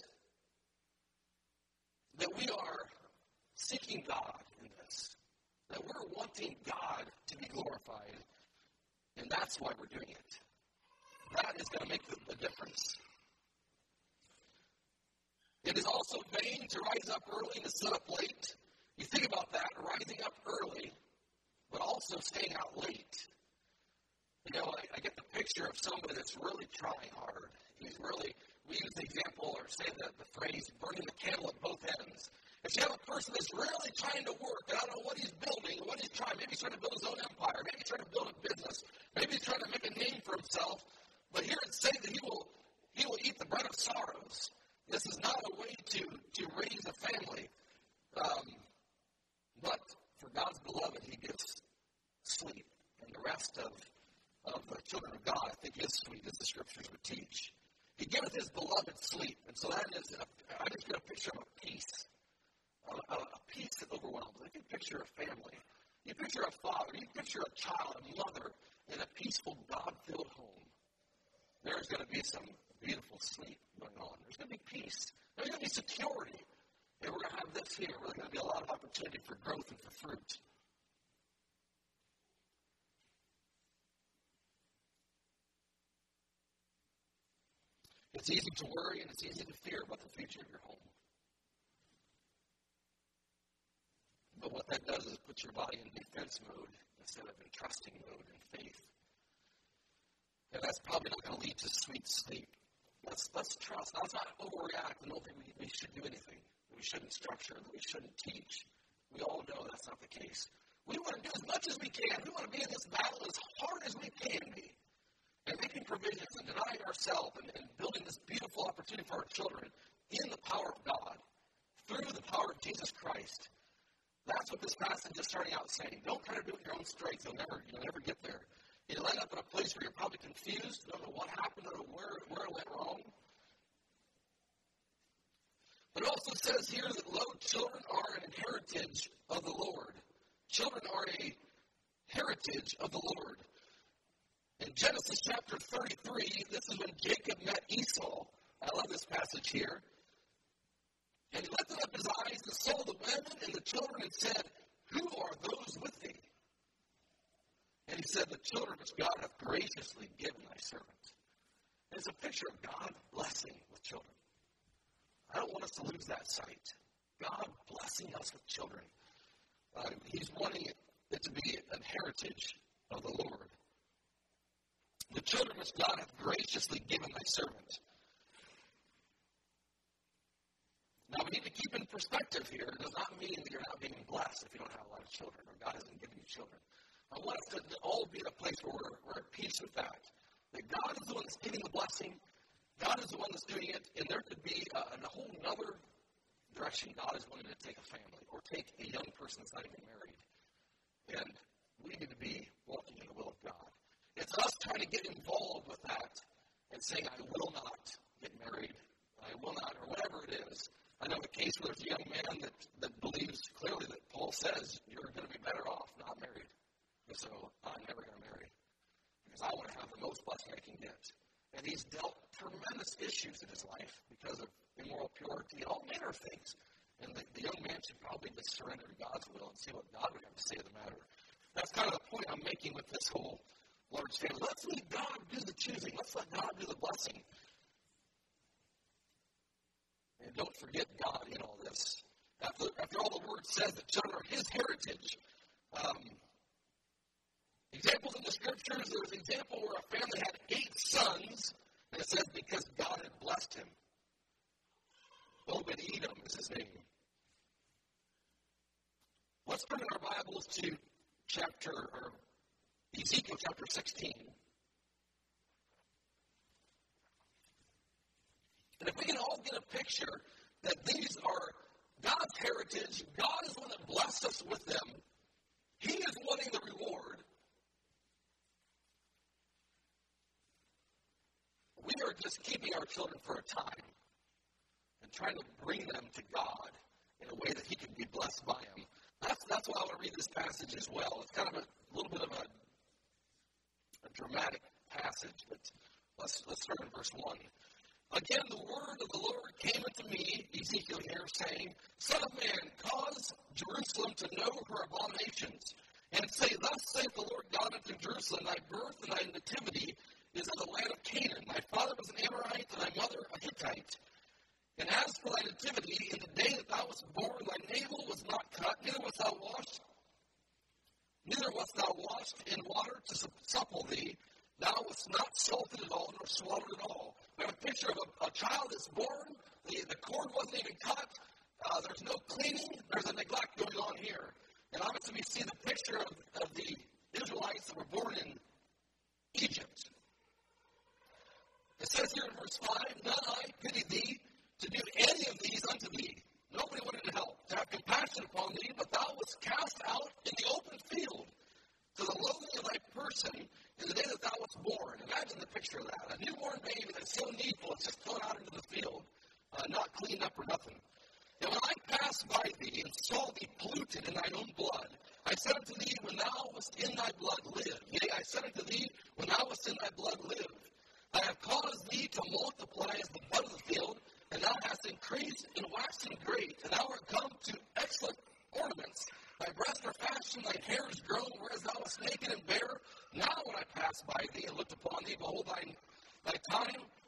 that we are seeking God in this, that we're wanting God to be glorified, and that's why we're doing it. That is going to make the, the difference. It is also vain to rise up early and to sit up late. You think about that, rising up early, but also staying out late. You know, I, I get the picture of somebody that's really trying hard. He's really, we use the example or say the, the phrase, burning the candle at both ends. If you have a person that's really trying to work, and I don't know what he's building, what he's trying, maybe he's trying to build his own empire, maybe he's trying to build a business, maybe he's trying to make a name for himself, but here it says that he will he will eat the bread of sorrows. This is not a way to, to raise a family. Um, but for God's beloved, he gives sleep. And the rest of, of the children of God, I think, is sweet, as the scriptures would teach. He giveth his beloved sleep. And so that is, a, I just get a picture of a peace. A, a, a peace that overwhelms. I can picture a family. You picture a father. You picture a child, a mother, in a peaceful, God-filled home. There's going to be some beautiful sleep going on. There's going to be peace. There's going to be security. And we're going to have this here. Where there's going to be a lot of opportunity for growth and for fruit. It's easy to worry and it's easy to fear about the future of your home. But what that does is put your body in defense mode instead of in trusting mode and faith. And that's probably not going to lead to sweet sleep. Let's, let's trust. Let's not overreact and don't think we, we should do anything. We shouldn't structure, that we shouldn't teach. We all know that's not the case. We want to do as much as we can. We want to be in this battle as hard as we can be. And making provisions and denying ourselves and, and building this beautiful opportunity for our children in the power of God, through the power of Jesus Christ. That's what this passage is starting out saying. Don't try to do it in your own strength. You'll never, you'll never get there. You'll end up in a place where you're probably confused, don't know what happened, don't know where, where it went wrong. But it also says here that, lo, children are an heritage of the Lord. Children are a heritage of the Lord. In Genesis chapter thirty-three, this is when Jacob met Esau. I love this passage here. And he lifted up his eyes and saw the women and the children and said, who are those with thee? And he said, the children which God hath graciously given thy servant. And it's a picture of God blessing with children. I don't want us to lose that sight. God blessing us with children. Uh, he's wanting it, it to be an heritage of the Lord. The children which God hath graciously given thy servant. Now, we need to keep in perspective here. It does not mean that you're not being blessed if you don't have a lot of children or God hasn't given you children. I want us to all be in a place where we're, we're at peace with that. That God is the one that's giving the blessing. God is the one that's doing it. And there could be a, a whole other direction God is wanting to take a family or take a young person that's not even married. And we need to be walking in the will of God. It's us trying to get involved with that and saying, I will not get married. I will not, or whatever it is. I know a case where there's a young man that, that believes clearly that Paul says you're going to be better off not married. And so I'm never going to marry because I want to have the most blessing I can get. And he's dealt tremendous issues in his life because of immoral purity and all manner of things. And the, the young man should probably just surrender to God's will and see what God would have to say to the matter. That's kind of the point I'm making with this whole Lord's family. Let's let God do the choosing. Let's let God do the blessing. And don't forget God in all this. After, after all the word says that children are his heritage, um, examples in the scriptures, there was an example where a family had eight sons, and it says because God had blessed him. Obed-Edom is his name. Let's turn in our Bibles to chapter, or Ezekiel chapter sixteen. And if we can all get a picture that these are God's heritage, God is the one that blessed us with them. He is wanting the reward. We are just keeping our children for a time and trying to bring them to God in a way that he can be blessed by them. That's, that's why I want to read this passage as well. It's kind of a little bit of a, a dramatic passage, but let's, let's start in verse one. Again, the word of the Lord came unto me, Ezekiel here, saying, Son of man, cause Jerusalem to know her abominations, and say, Thus saith the Lord God unto Jerusalem, Thy birth and thy nativity is in the land of Canaan. Thy father was an Amorite, and thy mother a Hittite. And as for thy nativity, in the day that thou wast born, thy navel was not cut, neither wast thou washed, neither wast thou washed in water to supple thee. Thou wast not salted at all, nor swallowed at all. We have a picture of a, a child that's born. The, the cord wasn't even cut. Uh, there's no cleaning. There's a neglect going on here. And obviously we see the picture of, of the Israelites that were born in Egypt. It says here in verse five, None I pity thee to do any of these unto thee. Nobody wanted to help, to have compassion upon thee, but thou wast cast out in the open field to the loathing of thy person in the day that thou wast born. Imagine the picture of that. A newborn baby that's so needful, it's just thrown out into the field, uh, not cleaned up or nothing. And when I passed by thee and saw thee polluted in thine own blood, I said unto thee, when thou wast in thy blood, live. Yea, I said unto thee, when thou wast in thy blood, live. I have caused thee to multiply as the bud of the field, and thou hast increased and waxen great, and thou art come to excellent ornaments. Thy breasts are fashioned, thine hair is grown, whereas thou wast naked and bare. Now when I passed by thee and looked upon thee, behold, thine, thy time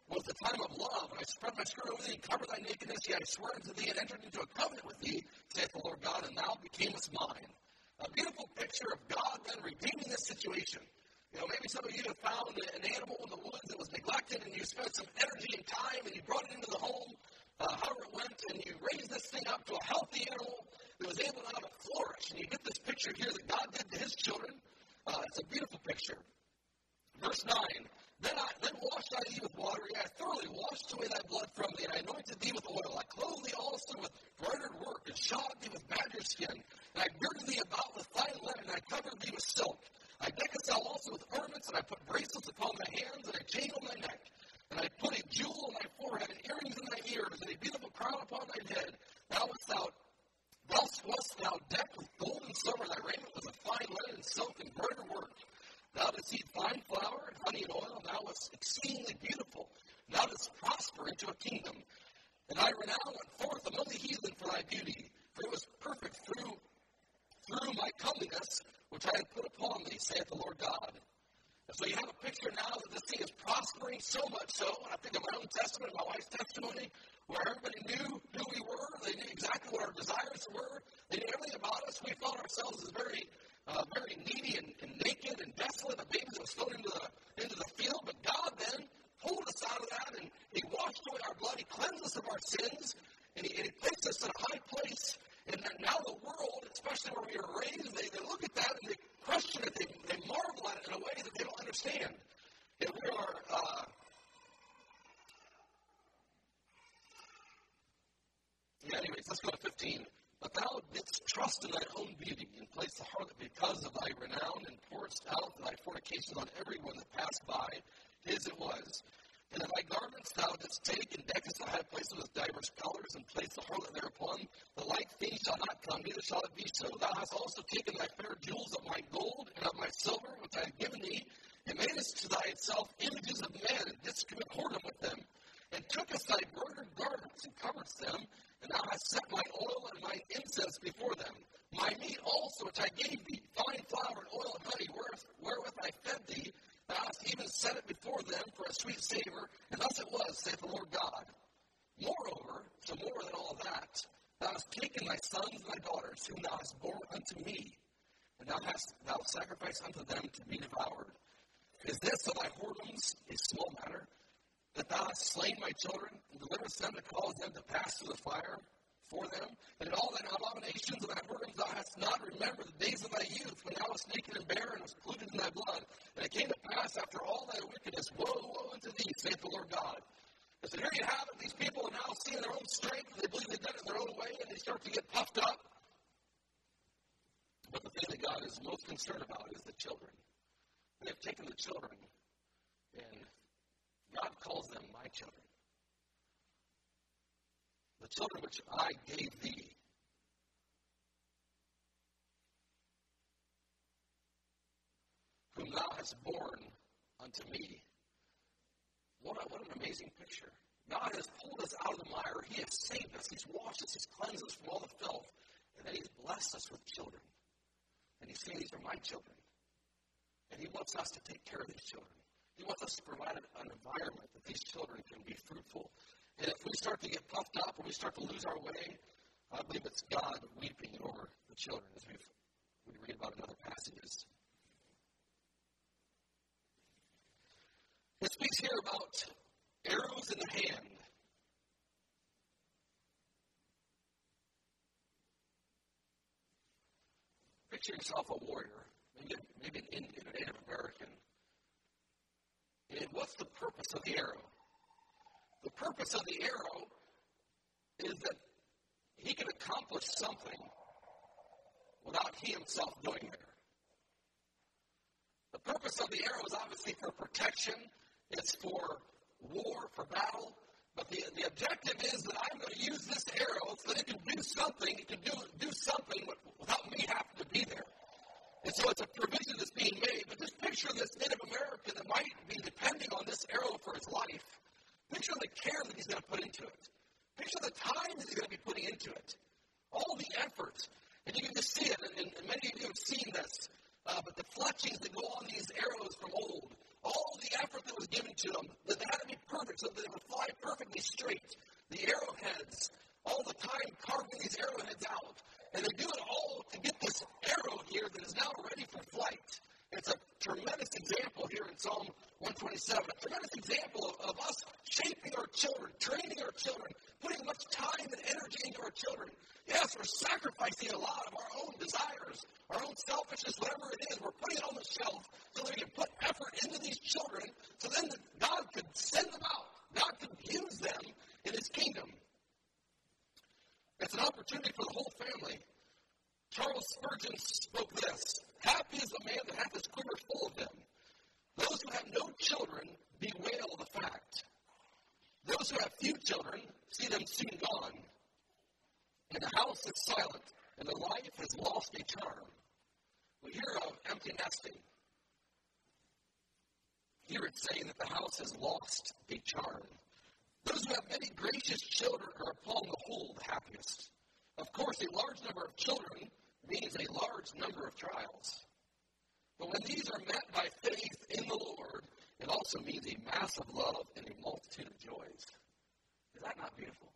was the time of love, and I spread my skirt over thee and covered thy nakedness, yet I swear unto thee and entered into a covenant with thee, saith the Lord God, and thou becamest mine. A beautiful picture of God then redeeming this situation. You know, maybe some of you have found an animal in the woods that was neglected, and you spent some energy and time, and you brought it into the home, uh, however it went, and you raised this thing up to a healthy animal that was able now to flourish. And you get this picture here that God did to his children. Uh, it's a beautiful picture. Verse nine, Then I then washed I thee with water, yea, I thoroughly washed away thy blood from thee, and I anointed thee with oil. I clothed thee also with broidered work, and shod thee with badger skin, and I girded thee about with fine linen, and I covered thee with silk. I deckest thou also with ornaments, and I put bracelets upon thy hands, and a chain on thy neck. And I put a jewel on thy forehead, and earrings in thy ears, and a beautiful crown upon thy head. Thou wast thou, thus wast thou decked with gold and silver, thy raiment was of fine linen and silk and broidered work. Thou didst eat fine flour and honey and oil, and thou wast exceedingly beautiful. And thou didst prosper into a kingdom. And thy renown went forth among the heathen for thy beauty, for it was perfect through, through my comeliness, which I had put upon thee, saith the Lord God. And so you have a picture now that this thing is prospering so much so, and I think of my own testament, my wife's testimony, where everybody knew who we were, they knew exactly what our desires were, they knew everything about us. We found ourselves as very, uh, very needy and, and naked and desolate, a baby that was thrown into the, into the field, but God then pulled us out of that, and he washed away our blood, he cleansed us of our sins, and he, and he placed us in a high place. And now the world, especially where we were raised, they, they look at that and they question it. They, they marvel at it in a way that they don't understand. And we are, uh, yeah, anyways, let's go to fifteen. But thou didst trust in thine own beauty, and placed the harlot because of thy renown, and pouredst out thy fornications on every one that passed by. His it was. And in thy garments thou didst take and deckest the high places with divers colors, and placed the harlot thereupon. The like thing shall not come, neither shall it be so. Thou hast also taken thy fair jewels of my gold and of my silver, which I have given thee, and madest to thyself images of men, and didst commit whoredom with them, and tookest thy broidered garments, and coveredst them, and thou hast set mine oil and mine incense before them. My meat also, which I gave thee, fine flour and oil and honey, wherewith I fed thee, thou hast even set it before them for a sweet savor, and thus it was, saith the Lord God. Moreover, so more than all that, thou hast taken thy sons and thy daughters, whom thou hast borne unto me, and thou hast thou sacrificed unto them to be devoured. Is this of thy whoredoms a small matter, that thou hast slain my children, and deliverest them to cause them to pass through the fire for them? And in all thine abominations and thy whoredoms thou hast not remembered the days of thy youth, when thou wast naked and bare, and was polluted in thy blood. And it came to pass after all thy wickedness, woe, woe unto thee, saith the Lord God. And so here you have it, these people are now seeing their own strength, they believe they've done it in their own way, and they start to get puffed up. But the thing that God is most concerned about is the children. And they've taken the children, and God calls them my children. The children which I gave thee. Whom thou hast borne unto me. What, a, what an amazing picture. God has pulled us out of the mire. He has saved us. He's washed us. He's cleansed us from all the filth. And then he's blessed us with children. And he's saying, these are my children. And he wants us to take care of these children. He wants us to provide an environment that these children can be fruitful. And if we start to get puffed up or we start to lose our way, I believe it's God weeping over the children, as we've, we read about in other passages. It speaks here about arrows in the hand. Picture yourself a warrior, maybe, maybe an Indian, a Native American. And what's the purpose of the arrow? The purpose of the arrow is that he can accomplish something without he himself going there. The purpose of the arrow is obviously for protection. It's for war, for battle. But the, the objective is that I'm going to use this arrow so that it can do something. It can do, do something without me having to be there. And so it's a provision that's being made. But just picture this Native American that might be depending on this arrow for his life. Picture the care that he's going to put into it. Picture the time that he's going to be putting into it. All the effort. And you can just see it, and, and many of you have seen this. Uh, but the fletchings that go on these arrows from old, all the effort that was given to them, that they had to be perfect. perfect so that they would fly perfectly straight. The arrowheads, all the time carving these arrowheads out. And they do it all to get this arrow here that is now ready for flight. It's a tremendous example here in Psalm one twenty-seven, a tremendous example of, of us shaping our children, training our children, putting much time and energy into our children. Yes, we're sacrificing a lot of our own desires, our own selfishness, whatever it is. We're putting it on the shelf so that we can put effort into these children so then God could send them out. God could use them in His kingdom. It's an opportunity for the whole family. Charles Spurgeon spoke this: "Happy is the man that hath his quiver full of them. Those who have no children bewail the fact. Those who have few children see them soon gone. And the house is silent, and the life has lost a charm." We hear of empty nesting. Here it's saying that the house has lost a charm. Those who have many gracious children are upon the whole the happiest. Of course, a large number of children means a large number of trials. But when these are met by faith in the Lord, it also means a massive love and a multitude of joys. Is that not beautiful?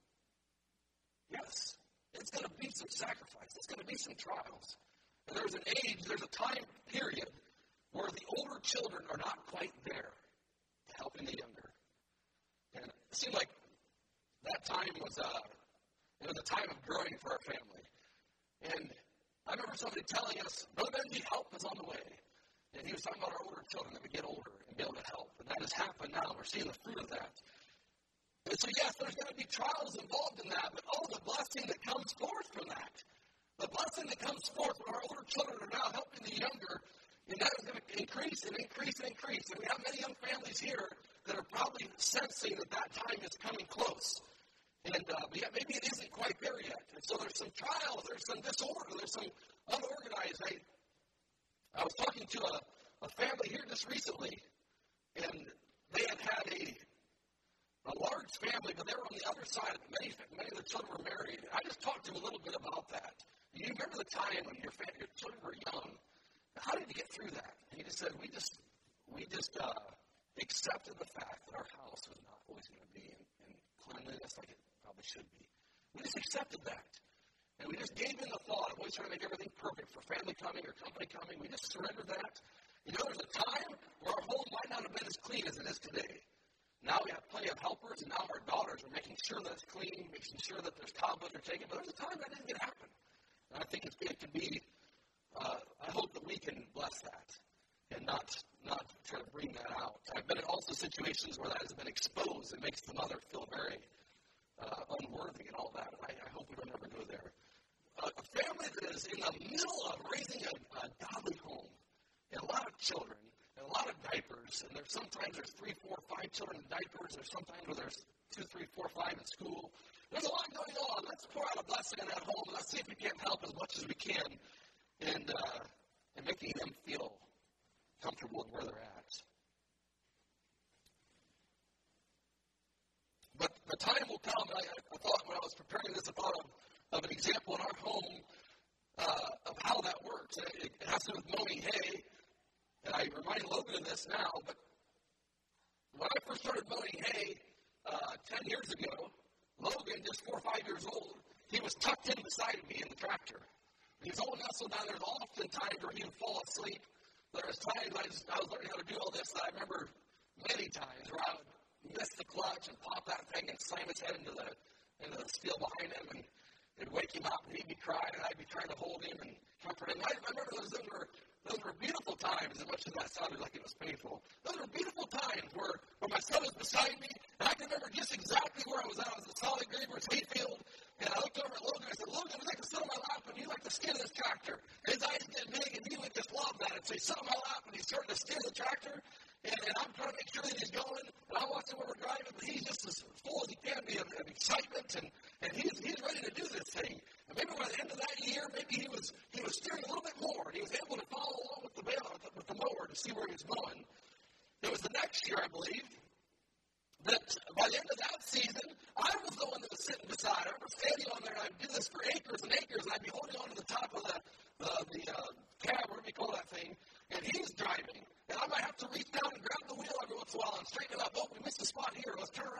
Yes. It's going to be some sacrifice. It's going to be some trials. And there's an age, there's a time period where the older children are not quite there to helping the younger. And it seemed like that time was uh, it was a time of growing for our family. And I remember somebody telling us, "Brother Benji, help is on the way." And he was talking about our older children that would get older and be able to help. And that has happened now. We're seeing the fruit of that. And so, yes, there's going to be trials involved in that, but oh, the blessing that comes forth from that. The blessing that comes forth when our older children are now helping the younger, and that is going to increase and increase and increase. And we have many young families here that are probably sensing that that time is coming close. And uh, but yet maybe it isn't quite there yet. And so there's some trials, there's some disorder, there's some unorganized. I, I was talking to a, a family here just recently, and they had had a, a large family, but they were on the other side. Many, many of the children were married. I just talked to them a little bit about that. You remember the time when your, family, your children were young? How did you get through that? And he just said, we just we just uh, accepted the fact that our house was not always going to be in, in cleanliness like it probably should be. We just accepted that. And we just gave in the thought of always trying to make everything perfect for family coming or company coming. We just surrendered that. You know, there's a time where our home might not have been as clean as it is today. Now we have plenty of helpers, and now our daughters are making sure that it's clean, making sure that there's cobwebs are taken. But there's a time that didn't get happen. And I think it's, it can be, uh, I hope that we can bless that and not not try to bring that out. I've been in also situations where that has been exposed. It makes the mother feel very uh, unworthy and all that. And I, I hope we don't ever go there. Uh, a family that is in the middle of raising a, a godly home, and a lot of children, and a lot of diapers, and there's sometimes there's three, four, five children in diapers. There's sometimes where there's two, three, four, five in school. There's a lot going on. Let's pour out a blessing in that home, and let's see if we can't help as much as we can, and uh, and making them feel comfortable in where they're at. But the time will come. I, I thought when I was preparing this, I thought of, of an example in our home uh, of how that works. And it, it has to do with mowing hay. And I remind Logan of this now, but when I first started mowing hay uh, ten years ago, Logan, just four or five years old, he was tucked in beside me in the tractor. He was all nestled down there. There's often times where he would fall asleep. There was times I, just, I was learning how to do all this, and I remember many times where I would miss the clutch and pop that thing and slam his head into the into the steel behind him, and it'd wake him up, and he'd be crying, and I'd be trying to hold him and comfort him. I, I remember those, those were those were beautiful times, as much as that sounded like it was painful. Those were beautiful times where, where my son was beside me, and I can remember just exactly where I was at. I was at Solid Graver's hayfield, and I looked over at Logan, and I said, Logan, would you like to sit on my lap, and you like to steer this tractor? And his eyes get big, and he would just love that. And so he sat on my lap, and he's starting to steer the tractor, and, and I'm trying to make sure that he's going, and I'm watching where we're driving, but he's just as full as he can be of, of excitement, and, and he's he's ready to do this thing. And maybe by the end of that year, maybe he was he was steering a little bit more, and he was able to follow along with the baler, with the, with the mower to see where he was going. It was the next year, I believe, that by the end of that season, I was the one that was sitting beside. I remember standing on there, and I'd do this for acres and acres, and I'd be holding on to the top of the the, the uh, cab, whatever you call that thing, and he's driving. And I might have to reach down and grab the wheel every once in a while and straighten it up. Oh, we missed a spot here. Let's turn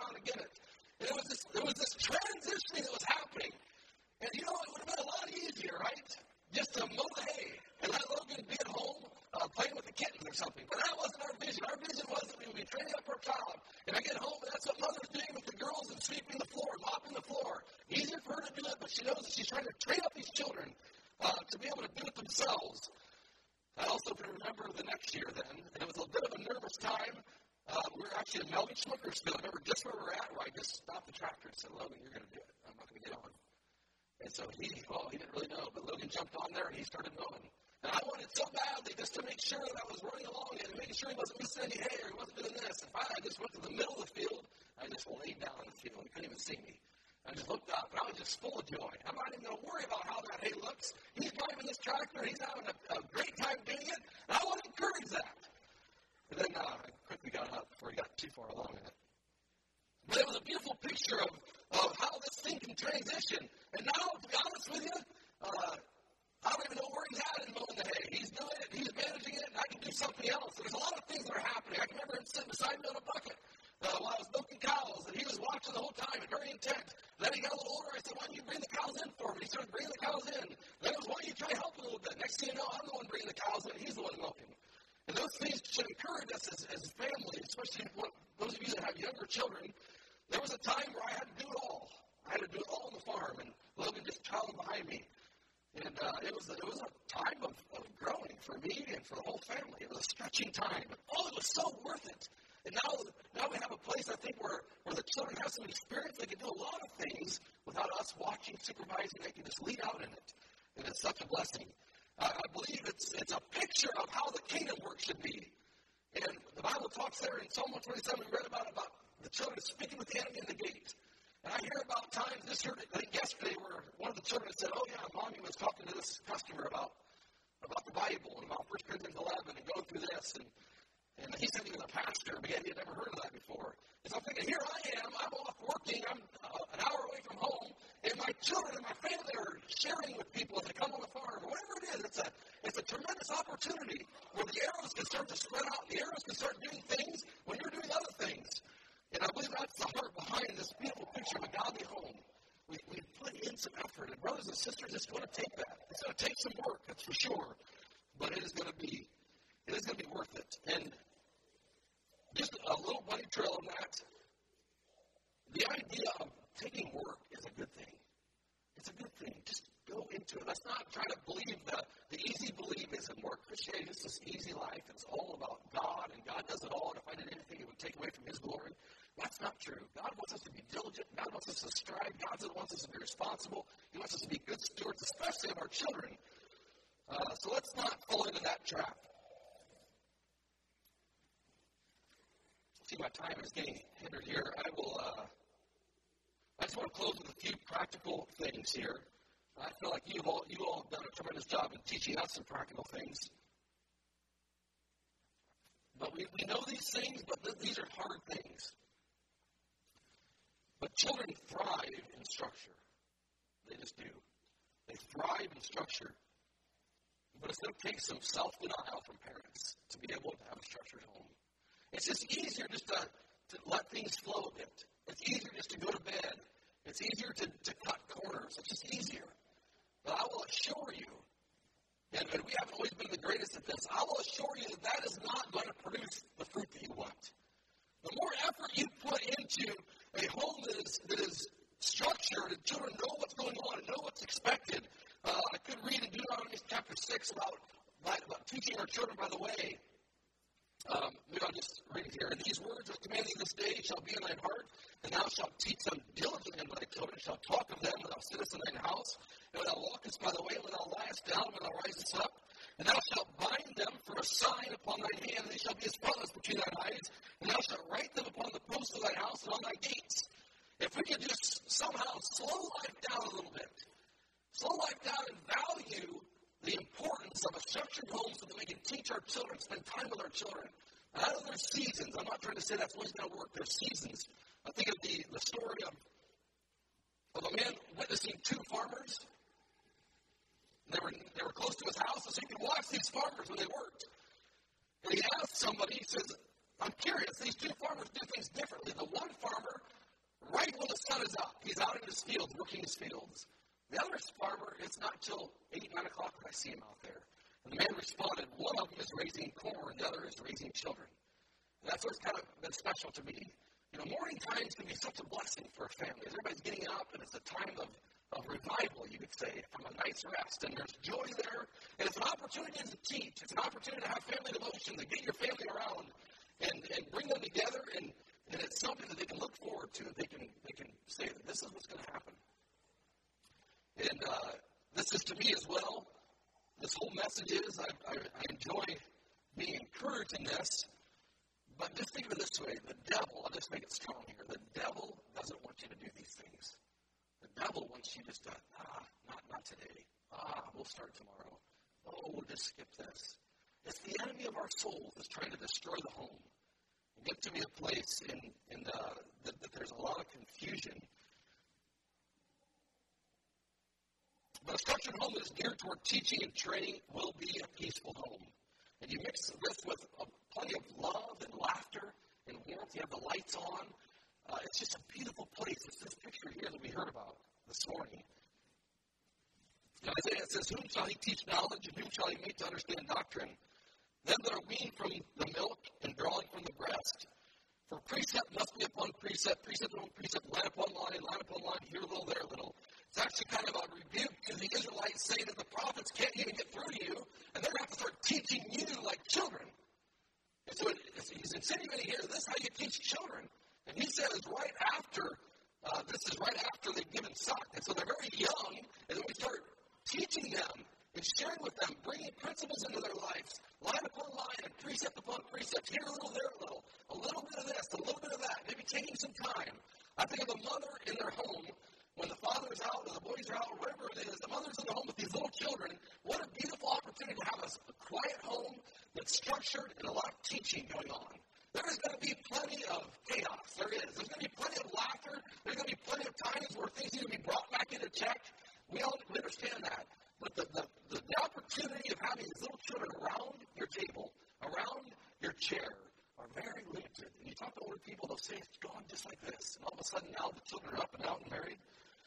next year then, and it was a bit of a nervous time. Uh, we were actually in Melvin Schmuckersville. I remember just where we were at, where I just stopped the tractor and said, Logan, you're going to do it. I'm not going to get on. And so he, well, he didn't really know, but Logan jumped on there and he started mowing. And I wanted so badly just to make sure that I was running along and making sure he wasn't missing any hay or he wasn't doing this. And finally, I just went to the middle of the field. I just laid down in the field. He couldn't even see me. I just looked up, and I was just full of joy. I'm not even going to worry about how that hay looks. He's driving this tractor. He's having a, a great time doing it, and I want to encourage that. And then uh, I quickly got up before he got too far along in it. But it was a beautiful picture of, of how this thing can transition. And now, to be honest with you, uh, I don't even know where he's at in mowing the hay. He's doing it, he's managing it, and I can do something else. And there's a lot of things that are happening. I can remember him sitting beside me on a bucket uh, while I was milking cows, and he was watching the whole time and very intent. Then he got a little older. I said, why don't you bring the cows in for me? He started bringing the cows in. Then it was, why don't you try helping a little bit? Next thing you know, I'm the one bringing the cows in. He's the one milking. And those things should encourage us as, as a family, especially what, those of you that have younger children. There was a time where I had to do it all. I had to do it all on the farm, and Logan just trailing behind me. And uh, it was a, it was a time of, of growing for me and for the whole family. It was a stretching time, but oh, it was so worth it. And now, now we have a place, I think, where, where the children have some experience. They can do a lot of things without us watching, supervising. They can just lead out in it. And it's such a blessing. Uh, I believe it's it's a picture of how the kingdom work should be. And the Bible talks there in Psalm one twenty-seven, we read about about the children speaking with the enemy in the gate. And I hear about times, this heard, I think yesterday, where one of the children said, oh, yeah, Mommy was talking to this customer about, about the Bible and about First Corinthians eleven and going through this. And And he said he was a pastor, but yet he had never heard of that before. And so I'm thinking, here I am, I'm off working, I'm uh, an hour away from home, and my children and my family are sharing with people as they come on the farm, or whatever it is. It's a, it's a tremendous opportunity where the arrows can start to spread out, and the arrows can start doing things when you're doing other things. And I believe that's the heart behind this beautiful picture of a godly home. We, we put in some effort, and brothers and sisters, it's going to take that. It's going to take some work, that's for sure, but it is going to be, it is going to be worth it. And just a little bunny trail on that. The idea of taking work is a good thing. It's a good thing. Just go into it. Let's not try to believe the, the easy believe isn't work. Christianity is this easy life. It's all about God, and God does it all. And if I did anything, it would take away from His glory. That's not true. God wants us to be diligent. God wants us to strive. God wants us to be responsible. He wants us to be good stewards, especially of our children. Uh, so let's not fall into that trap. See, my time is getting hindered here. I will, uh, I just want to close with a few practical things here. I feel like you've all, you all have done a tremendous job in teaching us some practical things. But we, we know these things, but th- these are hard things. But children thrive in structure. They just do. They thrive in structure. But it's going to take some self-denial from parents to be able to have a structured home. It's just easier just to, to let things flow a bit. It's easier just to go to bed. It's easier to, to cut corners. It's just easier. But I will assure you, and, and we haven't always been the greatest at this, I will assure you that that is not going to produce the fruit that you want. The more effort you put into a home that is that is structured and children know what's going on and know what's expected. Uh, I could read in Deuteronomy chapter six about, about teaching our children by the way. Um, maybe I'll just read it here. And these words of commanding this day shall be in thine heart, and thou shalt teach them diligently unto thy children, shalt talk of them when thou sittest in thine house, and when thou walkest by the way, when thou liest down, when thou risest up, and thou shalt bind them for a sign upon thine hand, and they shall be as frontlets between thine eyes, and thou shalt write them upon the posts of thine house and on thy gates. If we could just somehow slow life down a little bit, slow life down and value the importance of a structured home so that we can teach our children, spend time with our children. And I know there's seasons. I'm not trying to say that's always going to work. There's seasons. I think of the, the story of, of a man witnessing two farmers. They were, they were close to his house, so he could watch these farmers when they worked. And he asked somebody, he says, I'm curious, these two farmers do things differently. The one farmer, right when the sun is up, he's out in his fields, working his fields. The other farmer, it's not till eight, nine o'clock that I see him out there. And the man responded, one of them is raising corn, the other is raising children. And that's what's kind of been special to me. You know, morning times can be such a blessing for a family. As everybody's getting up, and it's a time of, of revival, you could say, from a night's rest. And there's joy there. And it's an opportunity to teach. It's an opportunity opportunity to have family devotion, to get your family around and, and bring them together, and, and it's something that they can look forward to. They can they can say that this is what's going to happen. And uh, this is to me as well. This whole message is, I, I, I enjoy being encouraged in this, but just think of it this way. The devil, I'll just make it strong here, the devil doesn't want you to do these things. The devil wants you just to, ah, not, not today. Ah, we'll start tomorrow. Oh, we'll just skip this. It's the enemy of our souls that's trying to destroy the home and get to be a place in, in uh, that, that there's a lot of confusion. But a structured home that is geared toward teaching and training will be a peaceful home. And you mix this with uh, plenty of love and laughter and warmth. You have the lights on. Uh, it's just a beautiful place. It's this picture here that we heard about this morning. In Isaiah it says, whom shall he teach knowledge, and whom shall he make to understand doctrine? Them that are weaned from the milk and drawing from the breast. For precept must be upon precept, precept upon precept, line upon line, line upon line, here a little, there a little. It's actually kind of a rebuke to the Israelites saying that the prophets can't even get through to you, and they're going to have to start teaching you like children. And so it, he's insinuating here, this is how you teach children. And he says right after, uh, this is right after they've given suck. And so they're very young, and then we start teaching them and sharing with them, bringing principles into their lives, line upon line and precept upon precept, here a little, there a little, a little bit of this, a little bit of that, maybe taking some time. I think of a mother in their home, when the father's out or the boys are out or whatever it is, the mother's in the home with these little children. What a beautiful opportunity to have a, a quiet home that's structured and a lot of teaching going on. There is going to be plenty of chaos. There is. There's going to be plenty of laughter. There's going to be plenty of times where things need to be brought back into check. We all we understand that. But the, the, the, the opportunity of having these little children around your table, around your chair, are very limited. And you talk to older people, they'll say, it's gone just like this. And all of a sudden now the children are up and out and married.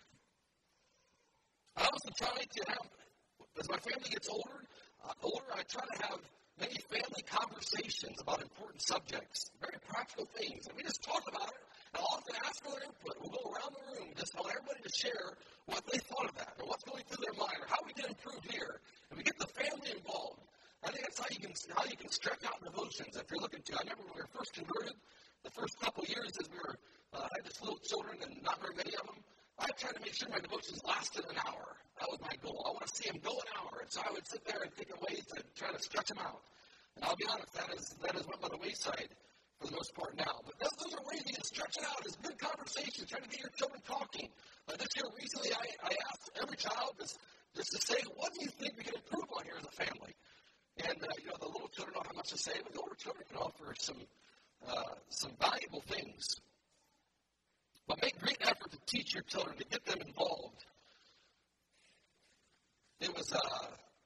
I also try to have, as my family gets older, uh, older, I try to have many family conversations about important subjects, very practical things. And we just talk about it, and I'll often ask for their input. We'll go around the room, just want everybody to share what they thought of that, or what's going through their mind, or how we can improve here. And we get the family involved. I think that's how you can how you can stretch out devotions if you're looking to. I remember when we were first converted, the first couple years as we were, uh, I had just little children and not very many of them, I tried to make sure my devotions lasted an hour. That was my goal. I want to see them go an hour. And so I would sit there and think of ways to try to stretch them out. And I'll be honest, that is that is went by the wayside for the most part now. But those, those are ways you can stretch it out. It's good conversation, trying to get your children talking. Uh, this year recently, I, I asked every child just, just to say, what do you think we can improve on here as a family? And, uh, you know, the little children don't have much to say, but the older children can offer some uh, some valuable things. But make great effort to teach your children, to get them involved. It was uh,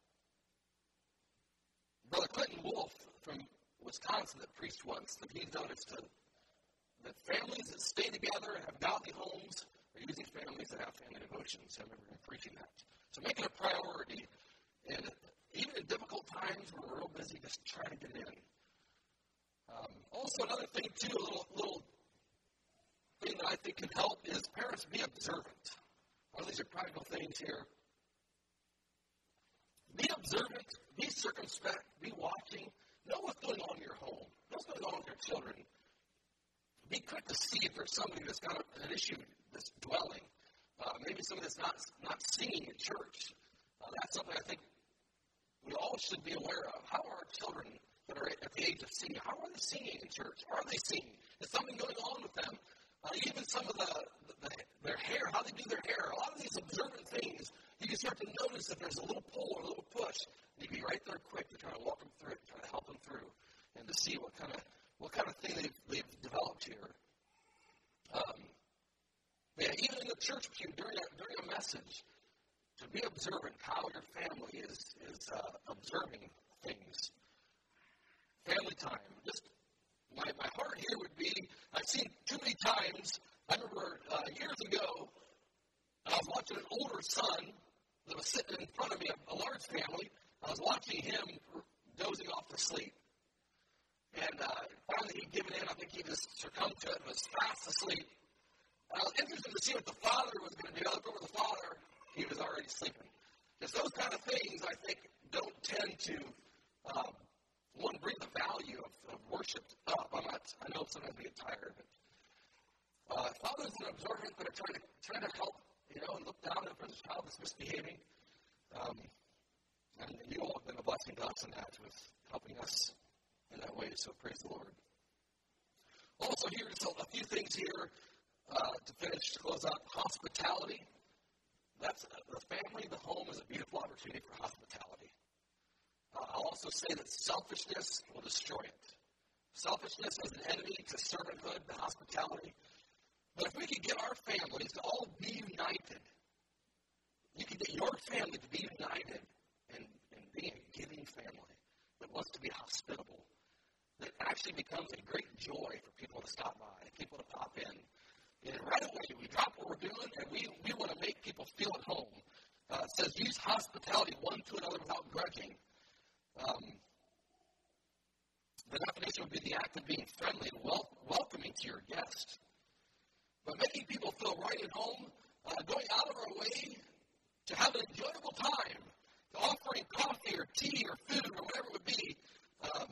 Brother Clinton Wolf from Wisconsin that preached once, that he noticed that, that families that stay together and have godly homes are usually families that have family devotions. I remember him preaching that. So make it a priority. And even in difficult times when we're real busy, just try to get it in. Um, also, another thing, too, a little, little thing that I think can help is parents be observant. All these are practical things here. Be observant, be circumspect, be watching. Know what's going on in your home. Know what's going on with your children. Be quick to see if there's somebody that's got an issue that's dwelling. Uh, maybe somebody that's not, not singing in church. Uh, that's something I think we all should be aware of. How are our children that are at the age of singing, how are they singing in church? Are they singing? Is something going on with them? Uh, even some of the, the, the their hair, how they do their hair, a lot of these observant things, you can start to notice that there's a little pull or a little push. You can be right there quick to try to walk them through it, try to help them through, and to see what kind of what kind of thing they've, they've developed here. Um, yeah, even in the church pew during a, during a message, to be observant how your family is is uh, observing things. Family time. Just my my heart here would be, I've seen too many times. I remember uh, years ago, I was watching an older son that was sitting in front of me, a, a large family. I was watching him dozing off to sleep. And uh, finally he'd given in. I think he just succumbed to it and was fast asleep. I was interested to see what the father was going to do. I looked over the father. He was already sleeping. Just those kind of things, I think, don't tend to uh, sometimes we get tired. But, uh, fathers that are observant, that are trying to, trying to help, you know, and look down for the child that's misbehaving. Um, and you all have been a blessing to us in that, with helping us in that way, so praise the Lord. Also, here's a, a few things here uh, to finish, to close out. Hospitality. That's the family, the home is a beautiful opportunity for hospitality. Uh, I'll also say that selfishness will destroy it. Selfishness is an enemy to servanthood, to hospitality. But if we could get our families to all be united, you could get your family to be united and, and be a giving family that wants to be hospitable, that actually becomes a great joy for people to stop by, people to pop in. And right away, we drop what we're doing, and we, we want to make people feel at home. Uh, it says, use hospitality one to another without grudging. Um, the definition would be the act of being friendly and wel- welcoming to your guest. But making people feel right at home, uh, going out of our way to have an enjoyable time, to offering coffee or tea or food or whatever it would be. Um,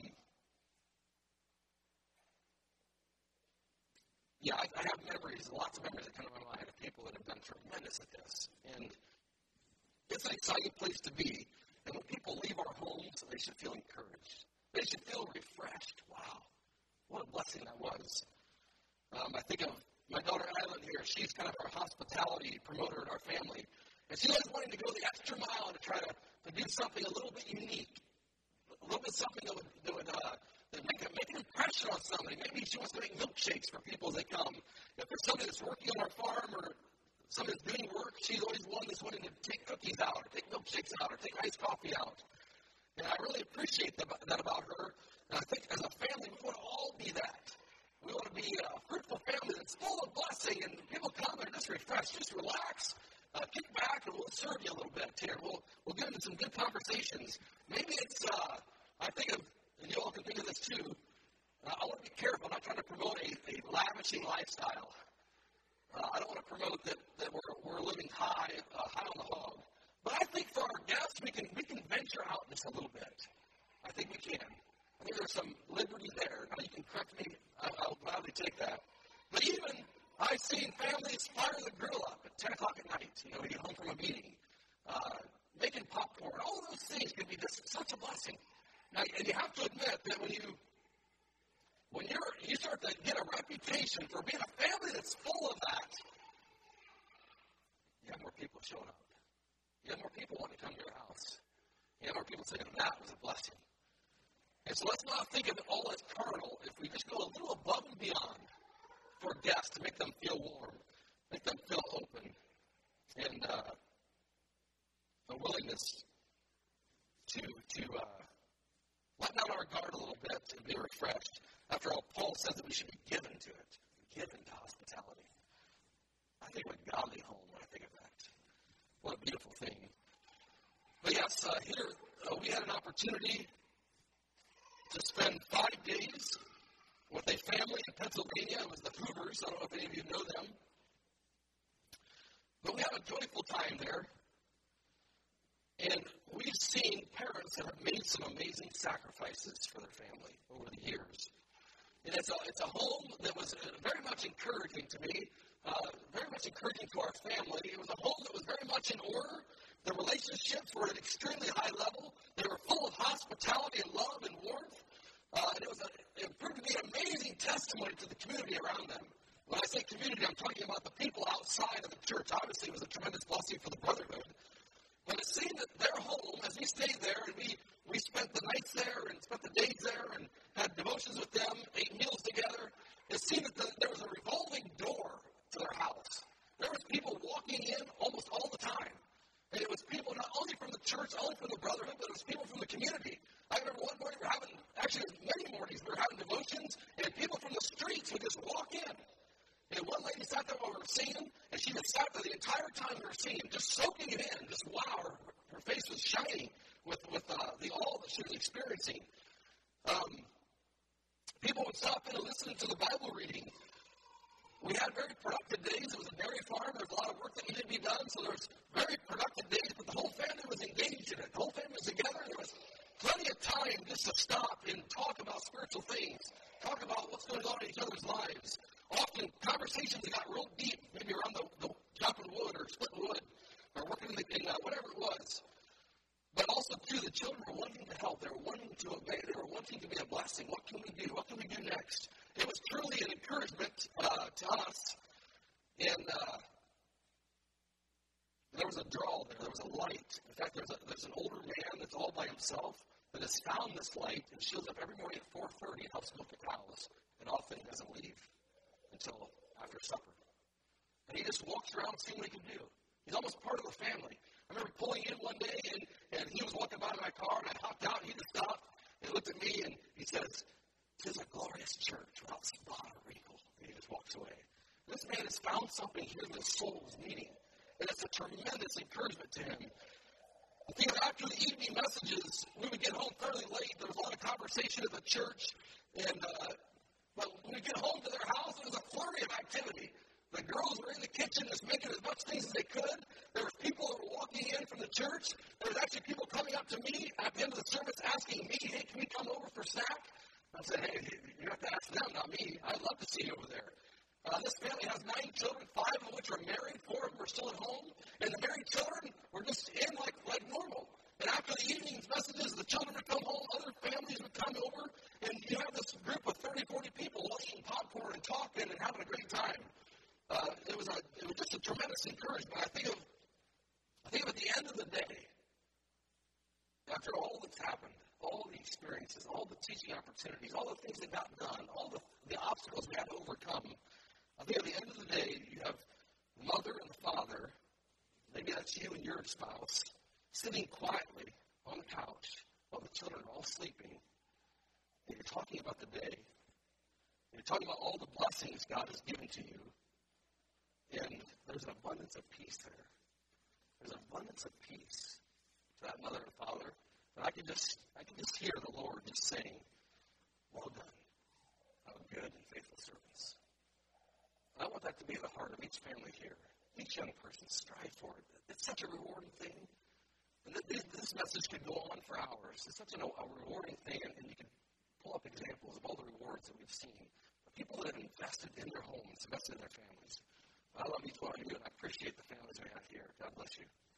Yeah, I, I have memories, lots of memories that come to my mind of people that have done tremendous at this. And it's an exciting place to be. And when people leave our homes, they should feel encouraged. They should feel refreshed. Wow, what a blessing that was. Um, I think of my daughter Island here. She's kind of our hospitality promoter in our family. And she's always wanting to go the extra mile to try to, to do something a little bit unique. A little bit something that would, that would uh, Make, a, make an impression on somebody. Maybe she wants to make milkshakes for people as they come. If there's somebody that's working on our farm or somebody that's doing work, she's always one that's wanting to take cookies out or take milkshakes out or take iced coffee out. And I really appreciate that, that about her. And I think as a family, we want to all be that. We want to be a fruitful family that's full of blessing, and people come and just refresh, just relax, uh, kick back, and we'll serve you a little bit here. We'll, we'll get into some good conversations. Maybe it's, uh, I think of, and you all can think of this too, uh, I want to be careful. I'm not trying to promote a, a lavishing lifestyle. Uh, I don't want to promote that, that we're, we're living high, uh, high on the hog. But I think for our guests, we can we can venture out just a little bit. I think we can. I think there's some liberty there. Now, you can correct me. I, I'll gladly take that. But even I've seen families fire the grill up at ten o'clock at night. You know, we get home from a meeting, uh, making popcorn. All of those things can be just such a blessing. Now, and you have to admit that when you when you're you start to get a reputation for being a family that's full of that, you have more people showing up. You have more people wanting to come to your house. You have more people saying that was a blessing. And so let's not think of it all as carnal. If we just go a little above and beyond for guests to make them feel warm, make them feel open, and uh, a willingness to to. Uh, Let down our guard a little bit and be refreshed. After all, Paul says that we should be given to it, given to hospitality. I think of a godly home when I think of that. What a beautiful thing. But yes, uh, here uh, we had an opportunity to spend five days with a family in Pennsylvania. It was the Hoovers. I don't know if any of you know them. But we had a joyful time there. And we've seen parents that have made some amazing sacrifices for their family over the years. And it's a, it's a home that was very much encouraging to me, uh, very much encouraging to our family. It was a home that was very much in order. The relationships were at an extremely high level. They were full of hospitality and love and warmth. Uh, and it, was a, it proved to be an amazing testimony to the community around them. When I say community, I'm talking about the people outside of the church. Obviously, it was a tremendous blessing for the brotherhood. But it seemed that their home, as we stayed there, and we, we spent the nights there and spent the days there and had devotions with them, ate meals together, it seemed that the, there was a revolving door to their house. There was people walking in almost all the time. And it was people not only from the church, not only from the brotherhood, but it was people from the community. I remember one morning we were having, actually it was many mornings, we were having devotions, and people from the streets would just walk in. And one lady sat there while we were singing, and she just sat there the entire time we were singing, just soaking it in, just wow, her, her face was shining with, with uh, the all that she was experiencing. Um, people would stop in and listen to the Bible reading. We had very productive days. It was a dairy farm. There was a lot of work that needed to be done, so there was very productive days, but the whole family was engaged in it. The whole family was together. There was plenty of time just to stop and talk about spiritual things, talk about what's going on in each other's lives. Often conversations got real deep, maybe around the, the chopping wood or splitting wood or working in, the, in uh, whatever it was. But also, too, the children were wanting to help. They were wanting to obey. They were wanting to be a blessing. What can we do? What can we do next? It was truly an encouragement uh, to us. And uh, there was a draw there. There was a light. In fact, there's, a, there's an older man that's all by himself that has found this light and shows up every morning at four thirty and helps milk the cows. And often doesn't leave until after supper. And he just walks around seeing what he can do. He's almost part of the family. I remember pulling in one day, and, and he was walking by my car, and I hopped out, and he just stopped and looked at me, and he says, "'Tis a glorious church without spot or wrinkle." And he just walks away. This man has found something here that his soul is needing, and it's a tremendous encouragement to him. I think after the evening messages, we would get home fairly late. There was a lot of conversation at the church, and uh, but when we get home to their house, there was a flurry of activity. The girls were in the kitchen just making as much things as they could. There were people that were walking in from the church. There was actually people coming up to me at the end of the service asking me, "Hey, can we come over for snack?" I said, "Hey, you have to ask them, not me. I'd love to see you over there." Uh, this family has nine children, five of which are married, four of them are still at home. And the married children were just in like, like normal. And after the evening's messages, the children would come home, other families would come over, and you have this group of thirty, forty people all eating popcorn and talking and having a great time. Uh, it was a, it was just a tremendous encouragement. I think of, I think of at the end of the day, after all that's happened, all the experiences, all the teaching opportunities, all the things that got done, all the, the obstacles we had to overcome, I think at the end of the day, you have the mother and the father, maybe that's you and your spouse, sitting quietly on the couch while the children are all sleeping, and you're talking about the day. You're talking about all the blessings God has given to you. And there's an abundance of peace there. There's an abundance of peace to that mother and father. And I can just I can just hear the Lord just saying, "Well done, thou good and faithful servants." And I want that to be the heart of each family here. Each young person, strive for it. It's such a rewarding thing. And this, this message could go on for hours. It's such a, a rewarding thing, and, and you can pull up examples of all the rewards that we've seen. People that have invested in their homes, invested in their families. I love each one of you, and I appreciate the families we have here. God bless you.